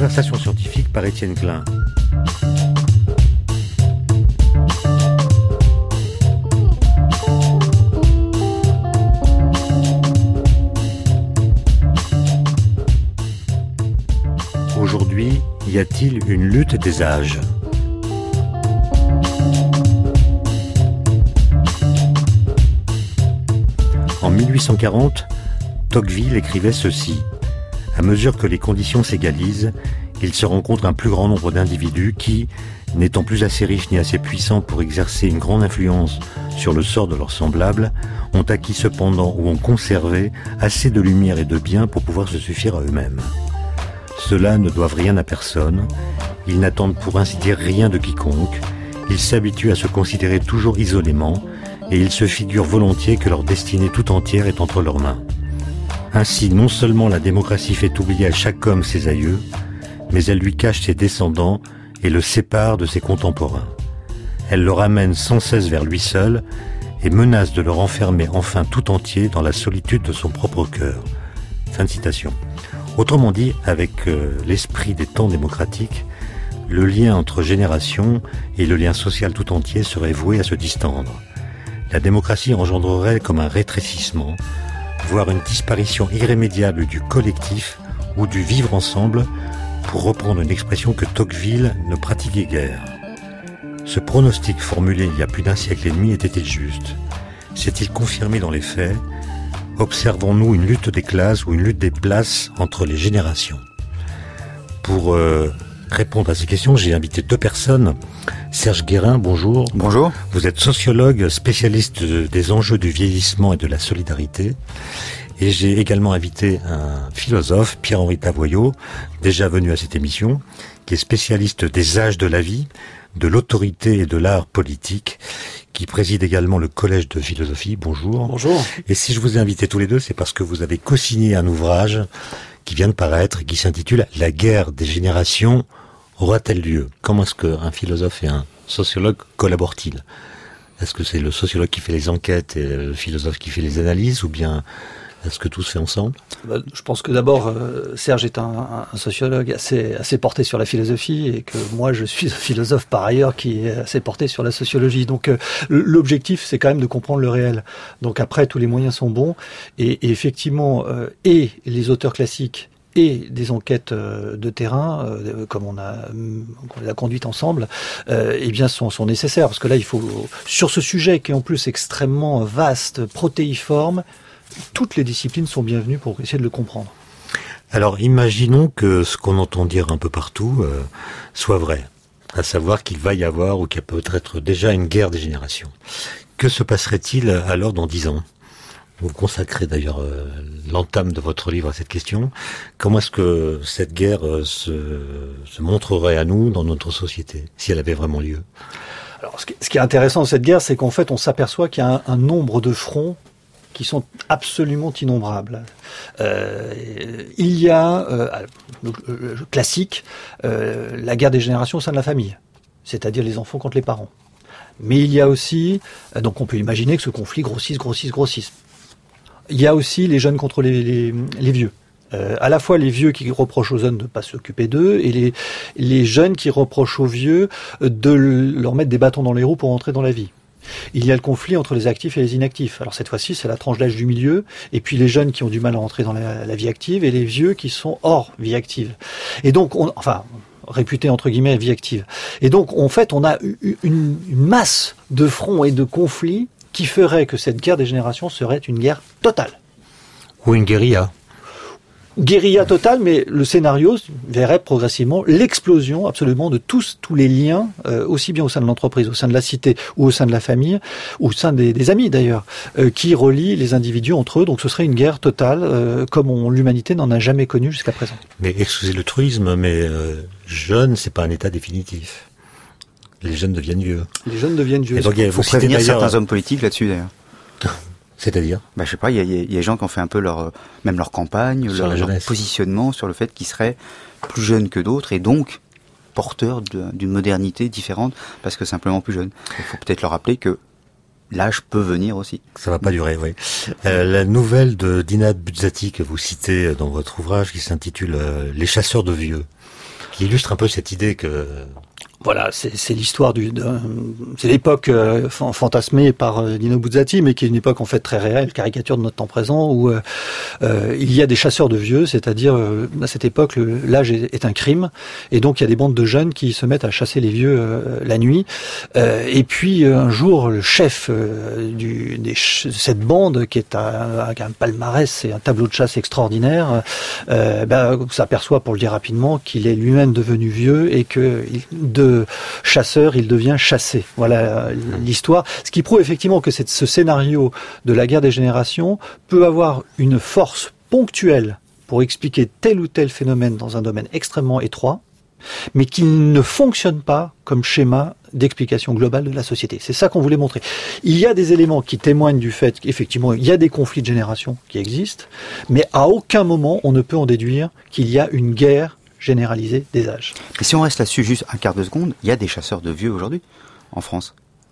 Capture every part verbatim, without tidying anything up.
Conversation scientifique par Étienne Klein. Aujourd'hui, y a-t-il une lutte des âges ? En mille huit cent quarante, Tocqueville écrivait ceci. À mesure que les conditions s'égalisent, il se rencontre un plus grand nombre d'individus qui, n'étant plus assez riches ni assez puissants pour exercer une grande influence sur le sort de leurs semblables, ont acquis cependant ou ont conservé assez de lumière et de bien pour pouvoir se suffire à eux-mêmes. Ceux-là ne doivent rien à personne, ils n'attendent pour ainsi dire rien de quiconque, ils s'habituent à se considérer toujours isolément et ils se figurent volontiers que leur destinée tout entière est entre leurs mains. Ainsi, non seulement la démocratie fait oublier à chaque homme ses aïeux, mais elle lui cache ses descendants et le sépare de ses contemporains. Elle le ramène sans cesse vers lui seul et menace de le renfermer enfin tout entier dans la solitude de son propre cœur. Fin de citation. Autrement dit, avec euh, l'esprit des temps démocratiques, le lien entre générations et le lien social tout entier serait voué à se distendre. La démocratie engendrerait comme un rétrécissement, voire une disparition irrémédiable du collectif ou du vivre ensemble, pour reprendre une expression que Tocqueville ne pratiquait guère. Ce pronostic formulé il y a plus d'un siècle et demi était-il juste ? S'est-il confirmé dans les faits ? Observons-nous une lutte des classes ou une lutte des places entre les générations ? Pour euh, répondre à ces questions, j'ai invité deux personnes. Serge Guérin, bonjour. Bonjour. Vous êtes sociologue, spécialiste des enjeux du vieillissement et de la solidarité. Et j'ai également invité un philosophe, Pierre-Henri Tavoyot, déjà venu à cette émission, qui est spécialiste des âges de la vie, de l'autorité et de l'art politique, qui préside également le Collège de philosophie. Bonjour. Bonjour. Et si je vous ai invité tous les deux, c'est parce que vous avez co-signé un ouvrage qui vient de paraître, qui s'intitule « La guerre des générations aura-t-elle lieu ?» Comment est-ce qu'un philosophe et un sociologue collaborent-ils ? Est-ce que c'est le sociologue qui fait les enquêtes et le philosophe qui fait les analyses, ou bien est-ce que tout se fait ensemble ? Je pense que d'abord, euh, Serge est un, un sociologue assez, assez porté sur la philosophie, et que moi, je suis un philosophe par ailleurs qui est assez porté sur la sociologie. Donc, euh, l'objectif, c'est quand même de comprendre le réel. Donc après, tous les moyens sont bons. Et, et effectivement, euh, et les auteurs classiques et des enquêtes de terrain, euh, comme on a, on l'a conduite ensemble, euh, eh bien, sont, sont nécessaires. Parce que là, il faut, sur ce sujet qui est en plus extrêmement vaste, protéiforme, toutes les disciplines sont bienvenues pour essayer de le comprendre. Alors, imaginons que ce qu'on entend dire un peu partout euh, soit vrai, à savoir qu'il va y avoir, ou qu'il y a peut-être déjà une guerre des générations. Que se passerait-il alors dans dix ans ? Vous consacrez d'ailleurs euh, l'entame de votre livre à cette question. Comment est-ce que cette guerre euh, se, se montrerait à nous dans notre société, si elle avait vraiment lieu ? Alors, ce qui, ce qui est intéressant dans cette guerre, c'est qu'en fait, on s'aperçoit qu'il y a un, un nombre de fronts qui sont absolument innombrables. Euh, il y a, euh, le, le, le classique, euh, la guerre des générations au sein de la famille, c'est-à-dire les enfants contre les parents. Mais il y a aussi, euh, donc on peut imaginer que ce conflit grossisse, grossisse, grossisse. Il y a aussi les jeunes contre les, les, les vieux. Euh, à la fois les vieux qui reprochent aux jeunes de ne pas s'occuper d'eux, et les, les jeunes qui reprochent aux vieux de leur mettre des bâtons dans les roues pour entrer dans la vie. Il y a le conflit entre les actifs et les inactifs. Alors cette fois-ci, c'est la tranche d'âge du milieu, et puis les jeunes qui ont du mal à rentrer dans la, la vie active, et les vieux qui sont hors vie active. Et donc, on, enfin, réputés entre guillemets vie active. Et donc, en fait, on a une, une masse de fronts et de conflits qui ferait que cette guerre des générations serait une guerre totale. Ou une guérilla. Guérilla totale, mais le scénario verrait progressivement l'explosion absolument de tous tous les liens, euh, aussi bien au sein de l'entreprise, au sein de la cité, ou au sein de la famille, ou au sein des, des amis d'ailleurs, euh, qui relient les individus entre eux. Donc ce serait une guerre totale, euh, comme on, l'humanité n'en a jamais connu jusqu'à présent. Mais excusez le truisme, mais euh, jeune, c'est pas un état définitif. Les jeunes deviennent vieux. Les jeunes deviennent vieux. Et donc il faut prévenir certains hommes politiques là-dessus d'ailleurs. C'est-à-dire bah, je sais pas, il y a, y a des gens qui ont fait un peu leur, même leur campagne, leur, leur positionnement sur le fait qu'ils seraient plus jeunes que d'autres et donc porteurs de, d'une modernité différente parce que simplement plus jeunes. Il faut peut-être leur rappeler que l'âge peut venir aussi. Ça va pas durer, oui. Euh, la nouvelle de Dina Buzzati que vous citez dans votre ouvrage qui s'intitule euh, « Les chasseurs de vieux ». qui illustre un peu cette idée que... Voilà, c'est, c'est l'histoire du, de, c'est l'époque euh, fantasmée par euh, Dino Buzzati, mais qui est une époque en fait très réelle, caricature de notre temps présent, où euh, euh, il y a des chasseurs de vieux, c'est-à-dire euh, à cette époque le, l'âge est, est un crime, et donc il y a des bandes de jeunes qui se mettent à chasser les vieux euh, la nuit. Euh, et puis un jour, le chef euh, du, des ch- de cette bande, qui est un, un palmarès et un tableau de chasse extraordinaire, euh, ben, s'aperçoit, pour le dire rapidement, qu'il est lui-même devenu vieux et que de chasseur, il devient chassé. Voilà l'histoire. Ce qui prouve effectivement que cette, ce scénario de la guerre des générations peut avoir une force ponctuelle pour expliquer tel ou tel phénomène dans un domaine extrêmement étroit, mais qu'il ne fonctionne pas comme schéma d'explication globale de la société. C'est ça qu'on voulait montrer. Il y a des éléments qui témoignent du fait qu'effectivement, il y a des conflits de génération qui existent, mais à aucun moment on ne peut en déduire qu'il y a une guerre généralisée des âges. Et si on reste là-dessus juste un quart de seconde, il y a des chasseurs de vieux aujourd'hui, en France.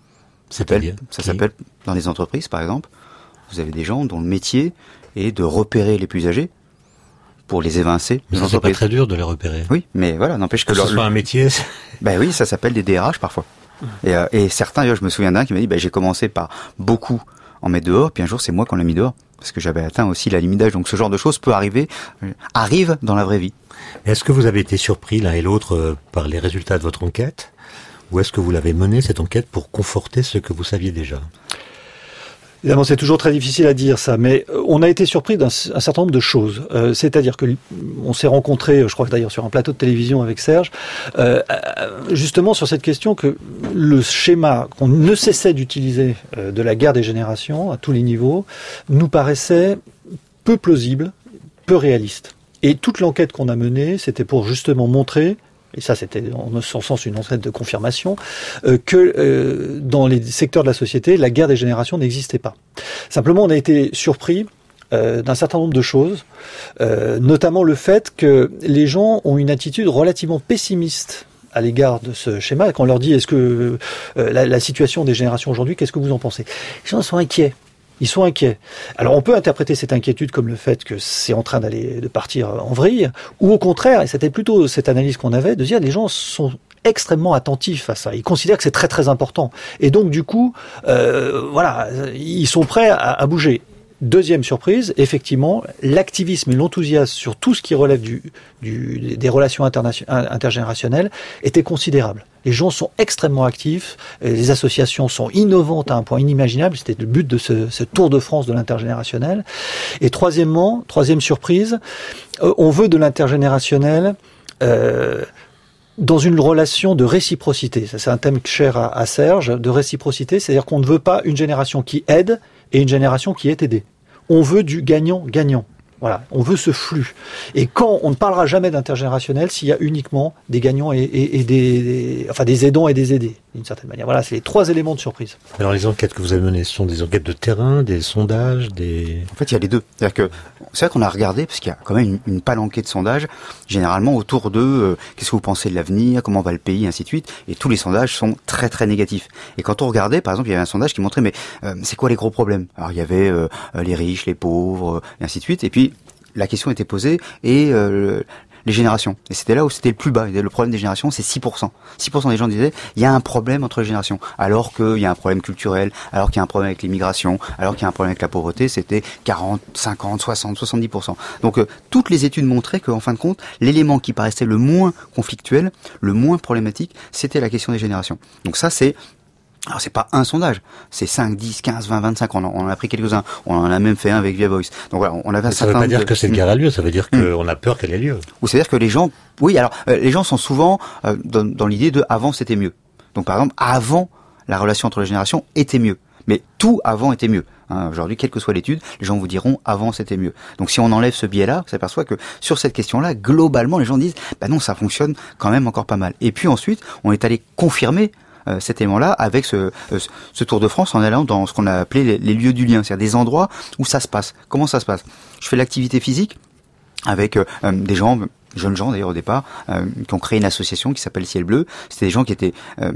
Ça s'appelle, ça s'appelle, dans les entreprises par exemple, vous avez des gens dont le métier est de repérer les plus âgés pour les évincer. Mais ça, c'est pas très dur de les repérer. Oui, mais voilà, n'empêche que... Que ce soit un métier... Ben oui, ça s'appelle des D R H parfois. Et, euh, et certains, je me souviens d'un qui m'a dit, ben, j'ai commencé par beaucoup en mettre dehors, puis un jour c'est moi qu'on l'a mis dehors, parce que j'avais atteint aussi la limite d'âge. Donc ce genre de choses peut arriver, euh, arrive dans la vraie vie. Est-ce que vous avez été surpris l'un et l'autre euh, par les résultats de votre enquête, ou est-ce que vous l'avez menée, cette enquête, pour conforter ce que vous saviez déjà ? Évidemment, c'est toujours très difficile à dire ça, mais on a été surpris d'un un certain nombre de choses. Euh, c'est-à-dire que on s'est rencontrés, je crois que d'ailleurs sur un plateau de télévision avec Serge, euh, justement sur cette question que le schéma qu'on ne cessait d'utiliser euh, de la guerre des générations à tous les niveaux nous paraissait peu plausible, peu réaliste. Et toute l'enquête qu'on a menée, c'était pour justement montrer, et ça c'était en ce sens une enquête de confirmation, euh, que euh, dans les secteurs de la société, la guerre des générations n'existait pas. Simplement, on a été surpris euh, d'un certain nombre de choses, euh, notamment le fait que les gens ont une attitude relativement pessimiste à l'égard de ce schéma, et qu'on leur dit, est-ce que euh, la, la situation des générations aujourd'hui, qu'est-ce que vous en pensez ? Les gens sont inquiets. Ils sont inquiets. Alors on peut interpréter cette inquiétude comme le fait que c'est en train d'aller de partir en vrille, ou au contraire, et c'était plutôt cette analyse qu'on avait, de dire les gens sont extrêmement attentifs à ça. Ils considèrent que c'est très très important. Et donc du coup, euh, voilà, ils sont prêts à, à bouger. Deuxième surprise, effectivement, l'activisme et l'enthousiasme sur tout ce qui relève du, du, des relations intergénérationnelles était considérable. Les gens sont extrêmement actifs, les associations sont innovantes à un point inimaginable, c'était le but de ce, ce tour de France de l'intergénérationnel. Et troisièmement, troisième surprise, euh, on veut de l'intergénérationnel euh, dans une relation de réciprocité. Ça, c'est un thème cher à, à Serge, de réciprocité, c'est-à-dire qu'on ne veut pas une génération qui aide et une génération qui est aidée. On veut du gagnant-gagnant. Voilà, on veut ce flux. Et quand on ne parlera jamais d'intergénérationnel s'il y a uniquement des gagnants et, et, et des, des, enfin des aidants et des aidés, d'une certaine manière. Voilà, c'est les trois éléments de surprise. Alors les enquêtes que vous avez menées, ce sont des enquêtes de terrain, des sondages, des... En fait, il y a les deux. C'est-à-dire que c'est vrai qu'on a regardé, parce qu'il y a quand même une, une palanquée de sondages, généralement autour de euh, qu'est-ce que vous pensez de l'avenir, comment va le pays, et ainsi de suite. Et tous les sondages sont très très négatifs. Et quand on regardait, par exemple, il y avait un sondage qui montrait, mais euh, c'est quoi les gros problèmes ? Alors il y avait euh, les riches, les pauvres, et ainsi de suite. Et puis la question était posée et euh, les générations. Et c'était là où c'était le plus bas. Le problème des générations, c'est six pour cent. six pour cent des gens disaient, il y a un problème entre les générations. Alors qu'il y a un problème culturel, alors qu'il y a un problème avec l'immigration, alors qu'il y a un problème avec la pauvreté, c'était quarante, cinquante, soixante, soixante-dix pour cent. Donc euh, toutes les études montraient qu'en fin de compte, l'élément qui paraissait le moins conflictuel, le moins problématique, c'était la question des générations. Donc ça, c'est... Alors c'est pas un sondage, c'est cinq, dix, quinze, vingt, vingt-cinq, on en, on en a pris quelques-uns, on en a même fait un avec Via Voice. Donc voilà, on avait un certain nombre. Ça veut pas dire de... que cette guerre a lieu, ça veut dire qu'on mmh. a peur qu'elle ait lieu. Ou c'est-à-dire que les gens, oui, alors euh, les gens sont souvent euh, dans, dans l'idée de avant c'était mieux. Donc par exemple, avant la relation entre les générations était mieux, mais tout avant était mieux. Hein, aujourd'hui, quelle que soit l'étude, les gens vous diront avant c'était mieux. Donc si on enlève ce biais-là, on s'aperçoit que sur cette question-là, globalement, les gens disent bah non, ça fonctionne quand même encore pas mal. Et puis ensuite, on est allé confirmer Euh, cet élément-là avec ce, euh, ce Tour de France en allant dans ce qu'on a appelé les, les lieux du lien, c'est-à-dire des endroits où ça se passe. Comment ça se passe ? Je fais l'activité physique avec euh, des gens, jeunes gens d'ailleurs au départ, euh, qui ont créé une association qui s'appelle Ciel Bleu. C'était des gens qui étaient euh,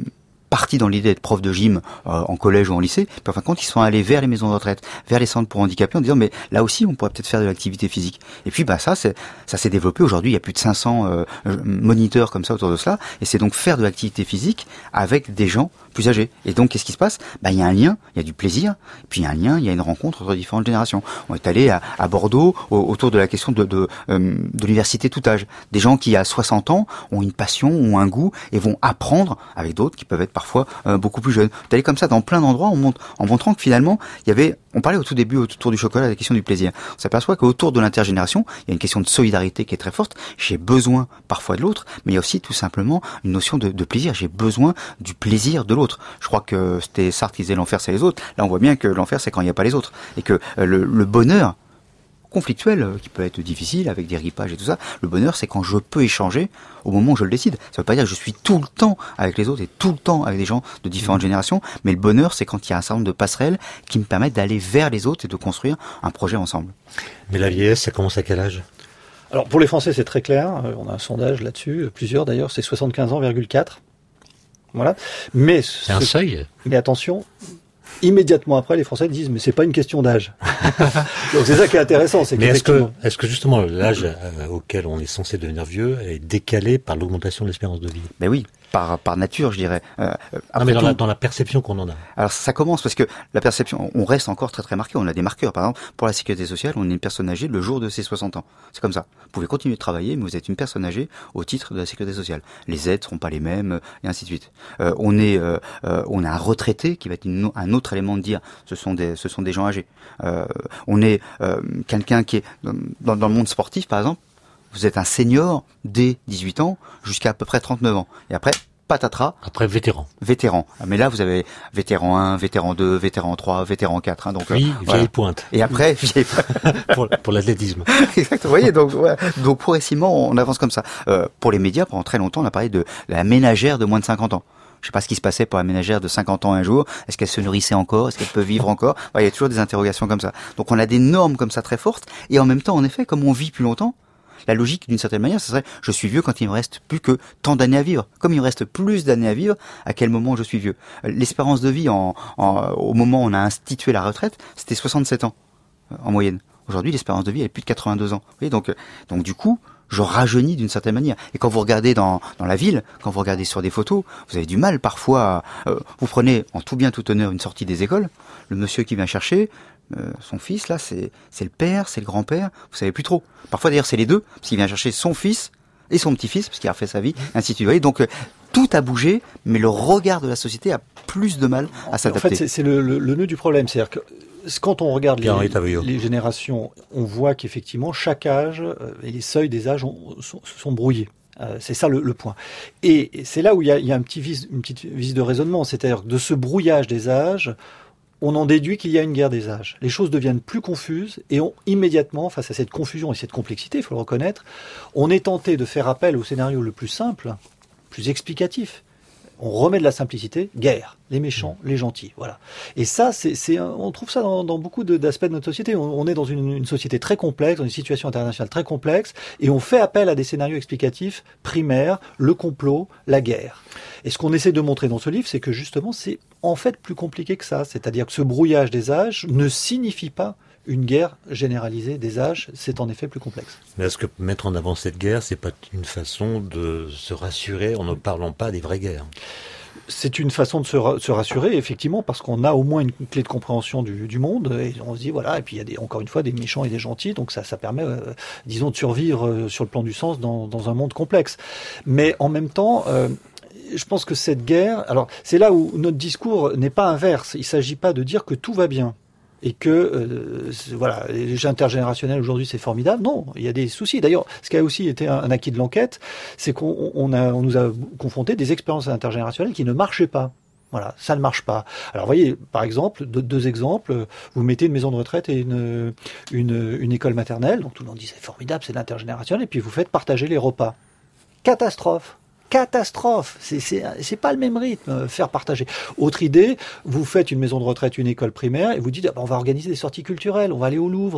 partis dans l'idée d'être prof de gym euh, en collège ou en lycée, puis en fin de compte, ils sont allés vers les maisons de retraite, vers les centres pour handicapés, en disant mais là aussi, on pourrait peut-être faire de l'activité physique. Et puis bah ça, c'est, ça s'est développé. Aujourd'hui, il y a plus de cinq cents euh, moniteurs comme ça autour de cela, et c'est donc faire de l'activité physique avec des gens plus âgés. Et donc, qu'est-ce qui se passe? Bah, il y a un lien, il y a du plaisir, et puis il y a un lien, il y a une rencontre entre différentes générations. On est allé à, à Bordeaux au, autour de la question de, de, euh, de l'université tout âge. Des gens qui, à soixante ans, ont une passion, ont un goût, et vont apprendre avec d'autres qui peuvent être parfois euh, beaucoup plus jeunes. On est allé comme ça dans plein d'endroits, on montre, en montrant que finalement, il y avait, on parlait au tout début autour du chocolat, la question du plaisir. On s'aperçoit qu'autour de l'intergénération, il y a une question de solidarité qui est très forte. J'ai besoin parfois de l'autre, mais il y a aussi tout simplement une notion de, de plaisir. J'ai besoin du plaisir de l'autre. Je crois que c'était Sartre qui disait l'enfer c'est les autres. Là on voit bien que l'enfer c'est quand il n'y a pas les autres. Et que euh, le, le bonheur conflictuel, euh, qui peut être difficile avec des ripages et tout ça, le bonheur c'est quand je peux échanger au moment où je le décide. Ça veut pas dire que je suis tout le temps avec les autres et tout le temps avec des gens de différentes mmh. générations, mais le bonheur c'est quand il y a un certain nombre de passerelles qui me permettent d'aller vers les autres et de construire un projet ensemble. Mais la vieillesse, ça commence à quel âge ? Alors pour les Français c'est très clair, on a un sondage là-dessus, plusieurs d'ailleurs, c'est soixante-quinze ans virgule quatre. Voilà. Mais c'est un seuil. Mais attention, immédiatement après, les Français disent mais c'est pas une question d'âge. Donc c'est ça qui est intéressant, c'est mais est-ce que est-ce que justement l'âge euh, auquel on est censé devenir vieux est décalé par l'augmentation de l'espérance de vie ? Ben oui. Par, par nature, je dirais. Euh, non, mais dans, tout, la, dans la perception qu'on en a. Alors ça commence parce que la perception, on reste encore très très marqué. On a des marqueurs. Par exemple, pour la sécurité sociale, on est une personne âgée le jour de ses soixante ans. C'est comme ça. Vous pouvez continuer de travailler, mais vous êtes une personne âgée au titre de la sécurité sociale. Les aides seront pas les mêmes, et ainsi de suite. Euh, on est, euh, euh, on a un retraité qui va être une, un autre élément de dire, ce sont des, ce sont des gens âgés. Euh, on est euh, quelqu'un qui est dans, dans le monde sportif, par exemple. Vous êtes un senior dès dix-huit ans jusqu'à à peu près trente-neuf ans. Et après, patatras. Après, vétéran. Vétéran. Mais là, vous avez vétéran un, vétéran deux, vétéran trois, vétéran quatre. Hein, donc, oui, euh, vieille voilà. pointe. Et après, vieille pour, pour l'athlétisme. Exactement. Vous voyez, donc, ouais, donc progressivement, on avance comme ça. Euh, pour les médias, pendant très longtemps, on a parlé de la ménagère de moins de cinquante ans. Je sais pas ce qui se passait pour la ménagère de cinquante ans un jour. Est-ce qu'elle se nourrissait encore? Est-ce qu'elle peut vivre encore? Ouais, il y a toujours des interrogations comme ça. Donc, on a des normes comme ça très fortes. Et en même temps, en effet, comme on vit plus longtemps, la logique, d'une certaine manière, ce serait je suis vieux quand il me reste plus que tant d'années à vivre. Comme il me reste plus d'années à vivre, à quel moment je suis vieux? L'espérance de vie, en, en, au moment où on a institué la retraite, c'était soixante-sept ans en moyenne. Aujourd'hui, l'espérance de vie elle est plus de quatre-vingt-deux ans. Vous voyez, donc, donc du coup, je rajeunis d'une certaine manière. Et quand vous regardez dans, dans la ville, quand vous regardez sur des photos, vous avez du mal parfois. À, euh, vous prenez en tout bien tout honneur une sortie des écoles, le monsieur qui vient chercher. Euh, son fils, là, c'est, c'est le père, c'est le grand-père, vous savez plus trop. Parfois, d'ailleurs, c'est les deux, parce qu'il vient chercher son fils et son petit-fils, parce qu'il a refait sa vie, ainsi de suite. Vous voyez, donc, euh, tout a bougé, mais le regard de la société a plus de mal à s'adapter. En fait, c'est, c'est le, le, le nœud du problème. C'est-à-dire que quand on regarde les, les générations, on voit qu'effectivement, chaque âge euh, et les seuils des âges ont, sont, sont brouillés. Euh, c'est ça le, le point. Et c'est là où il y a, il y a un petit vice, une petite vis de raisonnement. C'est-à-dire que de ce brouillage des âges, on en déduit qu'il y a une guerre des âges. Les choses deviennent plus confuses et on, immédiatement, face à cette confusion et cette complexité, il faut le reconnaître, on est tenté de faire appel au scénario le plus simple, plus explicatif. On remet de la simplicité, guerre, les méchants, les gentils, voilà. Et ça, c'est, c'est on trouve ça dans, dans beaucoup de, d'aspects de notre société. On, on est dans une, une société très complexe, dans une situation internationale très complexe, et on fait appel à des scénarios explicatifs primaires, le complot, la guerre. Et ce qu'on essaie de montrer dans ce livre, c'est que justement, c'est en fait plus compliqué que ça. C'est-à-dire que ce brouillage des âges ne signifie pas une guerre généralisée des âges, c'est en effet plus complexe. Mais est-ce que mettre en avant cette guerre, c'est pas une façon de se rassurer en ne parlant pas des vraies guerres ? C'est une façon de se, ra- se rassurer, effectivement, parce qu'on a au moins une clé de compréhension du, du monde, et on se dit, voilà, et puis il y a des, encore une fois des méchants et des gentils, donc ça, ça permet, euh, disons, de survivre euh, sur le plan du sens dans, dans un monde complexe. Mais en même temps, euh, je pense que cette guerre, alors c'est là où notre discours n'est pas inverse, il ne s'agit pas de dire que tout va bien. Et que euh, voilà, les jeux intergénérationnels aujourd'hui c'est formidable. Non, il y a des soucis. D'ailleurs, ce qui a aussi été un, un acquis de l'enquête, c'est qu'on on a, on nous a confronté des expériences intergénérationnelles qui ne marchaient pas. Voilà, ça ne marche pas. Alors, vous voyez, par exemple, deux, deux exemples. Vous mettez une maison de retraite et une, une, une école maternelle. Donc tout le monde dit c'est formidable, c'est l'intergénérationnel. Et puis vous faites partager les repas. Catastrophe. Catastrophe, c'est, c'est, c'est pas le même rythme, faire partager. Autre idée, vous faites une maison de retraite, une école primaire, et vous dites, ah ben on va organiser des sorties culturelles, on va aller au Louvre.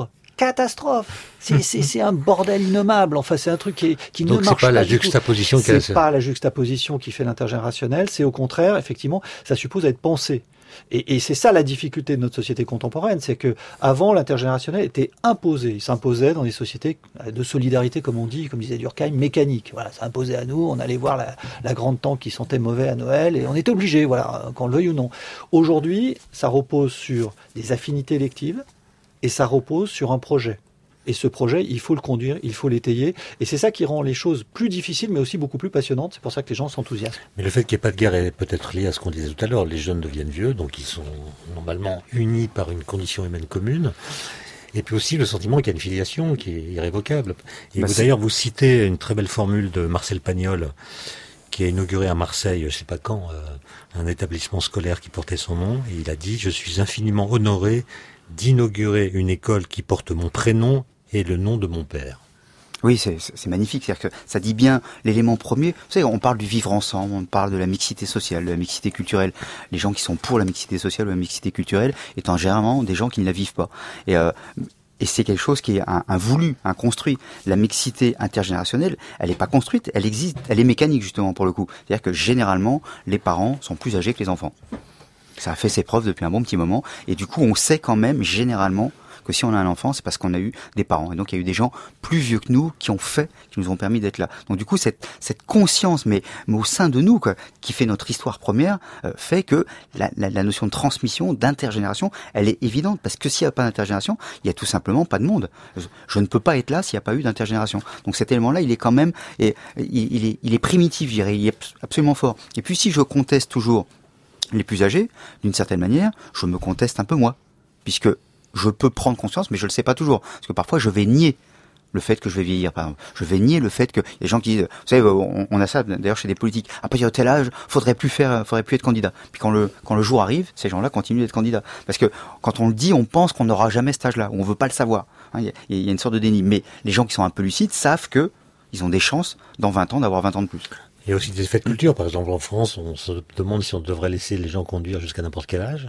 catastrophe. C'est, c'est, c'est un bordel innommable. Enfin, c'est un truc qui, qui Donc ne marche pas. pas La du juxtaposition tout. C'est C'est pas la juxtaposition qui fait l'intergénérationnel. C'est au contraire, effectivement, ça suppose être pensé. Et, et c'est ça la difficulté de notre société contemporaine, c'est que avant l'intergénérationnel était imposé, il s'imposait dans des sociétés de solidarité, comme on dit, comme disait Durkheim, mécanique. Voilà, ça imposait à nous. On allait voir la, la grande tante qui sentait mauvais à Noël et on était obligé, voilà, qu'on le veuille ou non. Aujourd'hui, ça repose sur des affinités électives et ça repose sur un projet. Et ce projet, il faut le conduire, il faut l'étayer. Et c'est ça qui rend les choses plus difficiles, mais aussi beaucoup plus passionnantes. C'est pour ça que les gens s'enthousiasment. Mais le fait qu'il n'y ait pas de guerre est peut-être lié à ce qu'on disait tout à l'heure. Les jeunes deviennent vieux, donc ils sont normalement unis par une condition humaine commune. Et puis aussi le sentiment qu'il y a une filiation qui est irrévocable. Et bah vous, d'ailleurs, vous citez une très belle formule de Marcel Pagnol, qui a inauguré à Marseille, je ne sais pas quand, euh, un établissement scolaire qui portait son nom. Et il a dit « Je suis infiniment honoré d'inaugurer une école qui porte mon prénom et le nom de mon père ». Oui, c'est, c'est magnifique. C'est-à-dire que ça dit bien l'élément premier. Vous savez, on parle du vivre ensemble, on parle de la mixité sociale, de la mixité culturelle. Les gens qui sont pour la mixité sociale ou la mixité culturelle étant généralement des gens qui ne la vivent pas. Et, euh, et c'est quelque chose qui est un, un voulu, un construit. La mixité intergénérationnelle, elle n'est pas construite, elle existe, elle est mécanique justement pour le coup. C'est-à-dire que généralement, les parents sont plus âgés que les enfants. Ça a fait ses preuves depuis un bon petit moment. Et du coup, on sait quand même généralement que si on a un enfant, c'est parce qu'on a eu des parents. Et donc, il y a eu des gens plus vieux que nous qui ont fait, qui nous ont permis d'être là. Donc, du coup, cette, cette conscience, mais, mais au sein de nous, quoi, qui fait notre histoire première, euh, fait que la, la, la notion de transmission, d'intergénération, elle est évidente. Parce que s'il n'y a pas d'intergénération, il n'y a tout simplement pas de monde. Je, je ne peux pas être là s'il n'y a pas eu d'intergénération. Donc, cet élément-là, il est quand même, et, il, il, est, il est primitif, je dirais. Il est absolument fort. Et puis, si je conteste toujours les plus âgés, d'une certaine manière, je me conteste un peu moi. Puisque je peux prendre conscience, mais je le sais pas toujours. Parce que parfois, je vais nier le fait que je vais vieillir, par exemple. Je vais nier le fait que il y a des gens qui disent, vous savez, on, on a ça d'ailleurs chez des politiques. À partir de tel âge, faudrait plus faire, faudrait plus être candidat. Puis quand le quand le jour arrive, ces gens-là continuent d'être candidats. Parce que quand on le dit, on pense qu'on n'aura jamais cet âge-là, on veut pas le savoir. Hein, il, y a, il y a une sorte de déni. Mais les gens qui sont un peu lucides savent que ils ont des chances dans vingt ans d'avoir vingt ans de plus. Il y a aussi des effets de culture. Par exemple, en France, on se demande si on devrait laisser les gens conduire jusqu'à n'importe quel âge.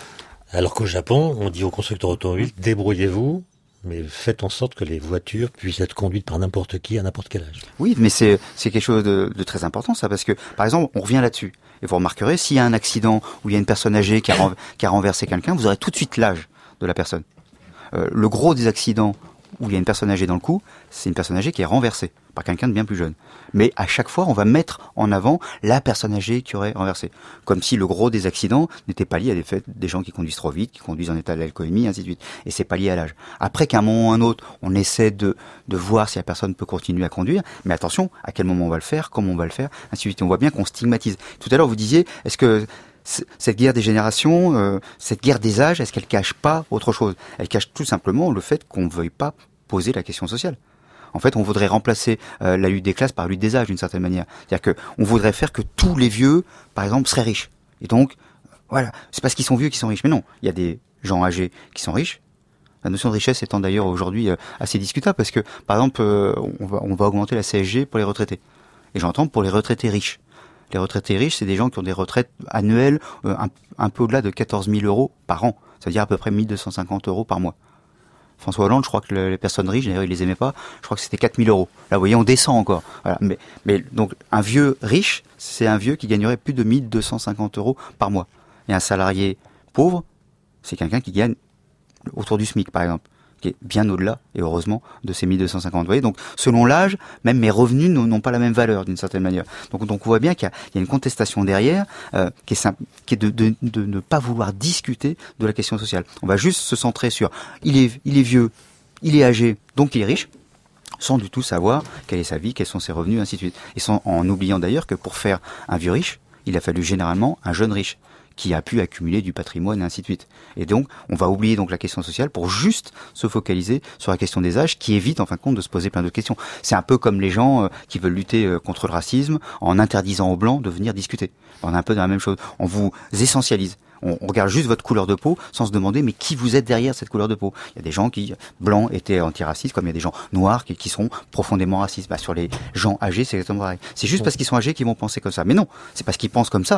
Alors qu'au Japon, on dit aux constructeurs automobiles, débrouillez-vous, mais faites en sorte que les voitures puissent être conduites par n'importe qui à n'importe quel âge. Oui, mais c'est c'est quelque chose de, de très important, ça, parce que, par exemple, on revient là-dessus. Et vous remarquerez, s'il y a un accident où il y a une personne âgée qui a, renv- qui a renversé quelqu'un, vous aurez tout de suite l'âge de la personne. Euh, le gros des accidents où il y a une personne âgée dans le coup, c'est une personne âgée qui est renversée par quelqu'un de bien plus jeune. Mais à chaque fois, on va mettre en avant la personne âgée qui aurait renversé. Comme si le gros des accidents n'était pas lié à des faits des gens qui conduisent trop vite, qui conduisent en état d'alcoolémie, ainsi de suite. Et c'est pas lié à l'âge. Après qu'à un moment ou un autre, on essaie de, de voir si la personne peut continuer à conduire, mais attention, à quel moment on va le faire, comment on va le faire, ainsi de suite. On voit bien qu'on stigmatise. Tout à l'heure, vous disiez, est-ce que cette guerre des générations, euh, cette guerre des âges, est-ce qu'elle cache pas autre chose? Elle cache tout simplement le fait qu'on ne veuille pas poser la question sociale. En fait, on voudrait remplacer euh, la lutte des classes par la lutte des âges, d'une certaine manière. C'est-à-dire qu'on voudrait faire que tous les vieux, par exemple, seraient riches. Et donc, voilà, c'est parce qu'ils sont vieux qu'ils sont riches. Mais non, il y a des gens âgés qui sont riches. La notion de richesse étant d'ailleurs aujourd'hui euh, assez discutable, parce que, par exemple, euh, on va, on va augmenter la C S G pour les retraités. Et j'entends pour les retraités riches. Les retraités riches, c'est des gens qui ont des retraites annuelles euh, un, un peu au-delà de quatorze mille euros par an. Ça veut dire à peu près mille deux cent cinquante euros par mois. François Hollande, je crois que les personnes riches, d'ailleurs, il les aimait pas. Je crois que c'était quatre mille euros. Là, vous voyez, on descend encore. Voilà. Mais, mais donc, un vieux riche, c'est un vieux qui gagnerait plus de mille deux cent cinquante euros par mois. Et un salarié pauvre, c'est quelqu'un qui gagne autour du SMIC, par exemple, qui est bien au-delà, et heureusement, de ces mille deux cent cinquante. Vous voyez, donc, selon l'âge, même mes revenus n'ont pas la même valeur, d'une certaine manière. Donc, donc on voit bien qu'il y a, il y a une contestation derrière, euh, qui est, simple, qui est de, de, de ne pas vouloir discuter de la question sociale. On va juste se centrer sur, il est, il est vieux, il est âgé, donc il est riche, sans du tout savoir quelle est sa vie, quels sont ses revenus, ainsi de suite. Et sans, en oubliant d'ailleurs que pour faire un vieux riche, il a fallu généralement un jeune riche, qui a pu accumuler du patrimoine, et ainsi de suite. Et donc, on va oublier donc la question sociale pour juste se focaliser sur la question des âges, qui évite en fin de compte de se poser plein d'autres questions. C'est un peu comme les gens euh, qui veulent lutter euh, contre le racisme en interdisant aux blancs de venir discuter. On est un peu dans la même chose. On vous essentialise. On, on regarde juste votre couleur de peau sans se demander mais qui vous êtes derrière cette couleur de peau. Il y a des gens qui, blancs, étaient antiracistes, comme il y a des gens noirs qui, qui sont profondément racistes. Bah, sur les gens âgés, c'est exactement pareil. C'est juste parce qu'ils sont âgés qu'ils vont penser comme ça. Mais non, c'est parce qu'ils pensent comme ça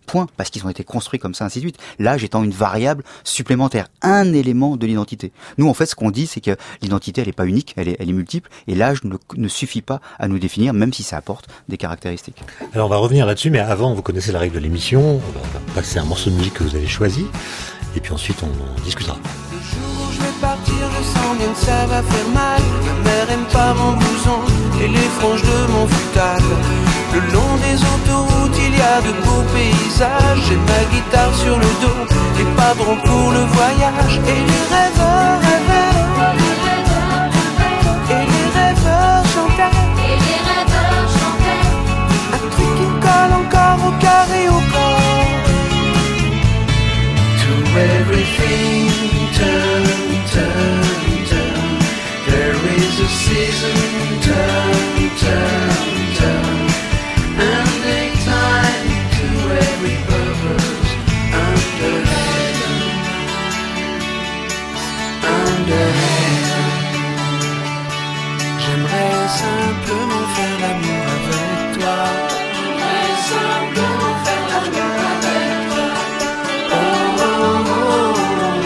point, parce qu'ils ont été construits comme ça, ainsi de suite. L'âge étant une variable supplémentaire, un élément de l'identité. Nous, en fait, ce qu'on dit, c'est que l'identité, elle est pas unique, elle est, elle est multiple, et l'âge ne, ne suffit pas à nous définir, même si ça apporte des caractéristiques. Alors, on va revenir là-dessus, mais avant, vous connaissez la règle de l'émission, on va passer un morceau de musique que vous avez choisi, et puis ensuite, on en discutera. Le jour où je vais partir, je sens bien que ça va faire mal. Ma mère aime pas mon blouson et les franges de mon foutard. Le long des autoroutes, il y a de beaux paysages. J'ai ma guitare sur le dos, les padrons pour le voyage. Et les rêveurs rêvaient, et les rêveurs chantaient, et les rêveurs chantaient. Un truc qui colle encore au cœur et au corps. To everything, turn, turn, turn. There is a season, turn, turn, turn. And a time to every purpose under heaven, under heaven. J'aimerais simplement faire l'amour avec toi. J'aimerais simplement faire l'amour avec toi. Oh, oh, oh, oh,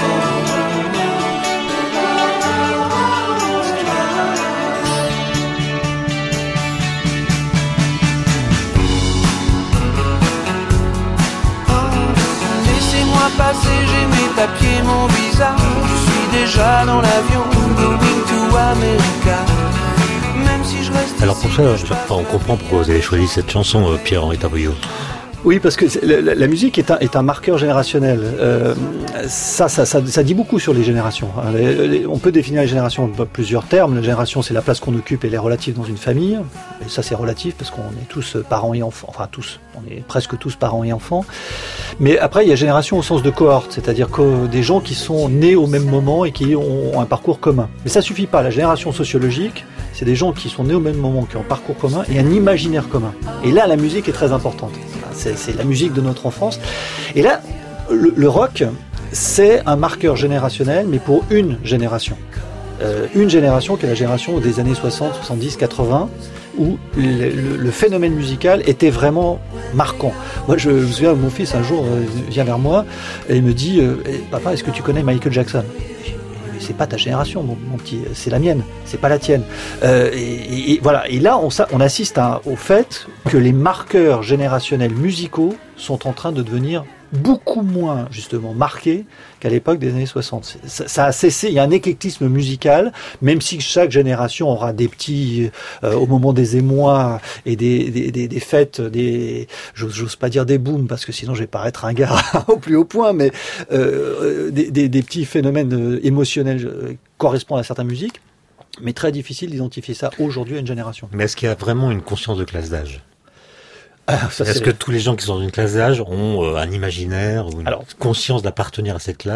passer, j'ai mis à pied mon visa. Je suis déjà dans l'avion, going to America. Même si je reste. Alors pour ça, enfin, on comprend pourquoi vous avez choisi cette chanson, euh, Pierre-Henri Tavoyot. Oui, parce que la, la musique est un, est un marqueur générationnel. Euh, ça, ça, ça, ça dit beaucoup sur les générations. Les, les, on peut définir les générations par plusieurs termes. La génération, c'est la place qu'on occupe et elle est relative dans une famille. Et ça, c'est relatif parce qu'on est tous parents et enfants. Enfin, tous. On est presque tous parents et enfants. Mais après, il y a génération au sens de cohorte, c'est-à-dire que des gens qui sont nés au même moment et qui ont un parcours commun. Mais ça suffit pas. La génération sociologique, c'est des gens qui sont nés au même moment, qui ont un parcours commun et un imaginaire commun. Et là, la musique est très importante. C'est, c'est la musique de notre enfance. Et là, le, le rock, c'est un marqueur générationnel, mais pour une génération. Euh, une génération qui est la génération des années soixante, soixante-dix, quatre-vingts, où le, le, le phénomène musical était vraiment marquant. Moi, je, je me souviens, mon fils, un jour, euh, vient vers moi et il me dit euh, « Papa, est-ce que tu connais Michael Jackson ?» C'est pas ta génération, mon, mon petit, c'est la mienne, c'est pas la tienne. Euh, et, et, et voilà. Et là, on, on assiste à, au fait que les marqueurs générationnels musicaux sont en train de devenir beaucoup moins justement marqués qu'à l'époque des années soixante. Ça, ça a cessé. Il y a un éclectisme musical, même si chaque génération aura des petits euh, au moment des émois et des, des, des, des fêtes, des j'ose, j'ose pas dire des booms parce que sinon je vais paraître un gars au plus haut point, mais euh, des, des, des petits phénomènes émotionnels euh, correspondent à certaines musiques. Mais très difficile d'identifier ça aujourd'hui à une génération. Mais est-ce qu'il y a vraiment une conscience de classe d'âge ? Ah, ça, Est-ce c'est... que tous les gens qui sont dans une classe d'âge ont euh, un imaginaire ou une Alors, conscience d'appartenir à cette classe ?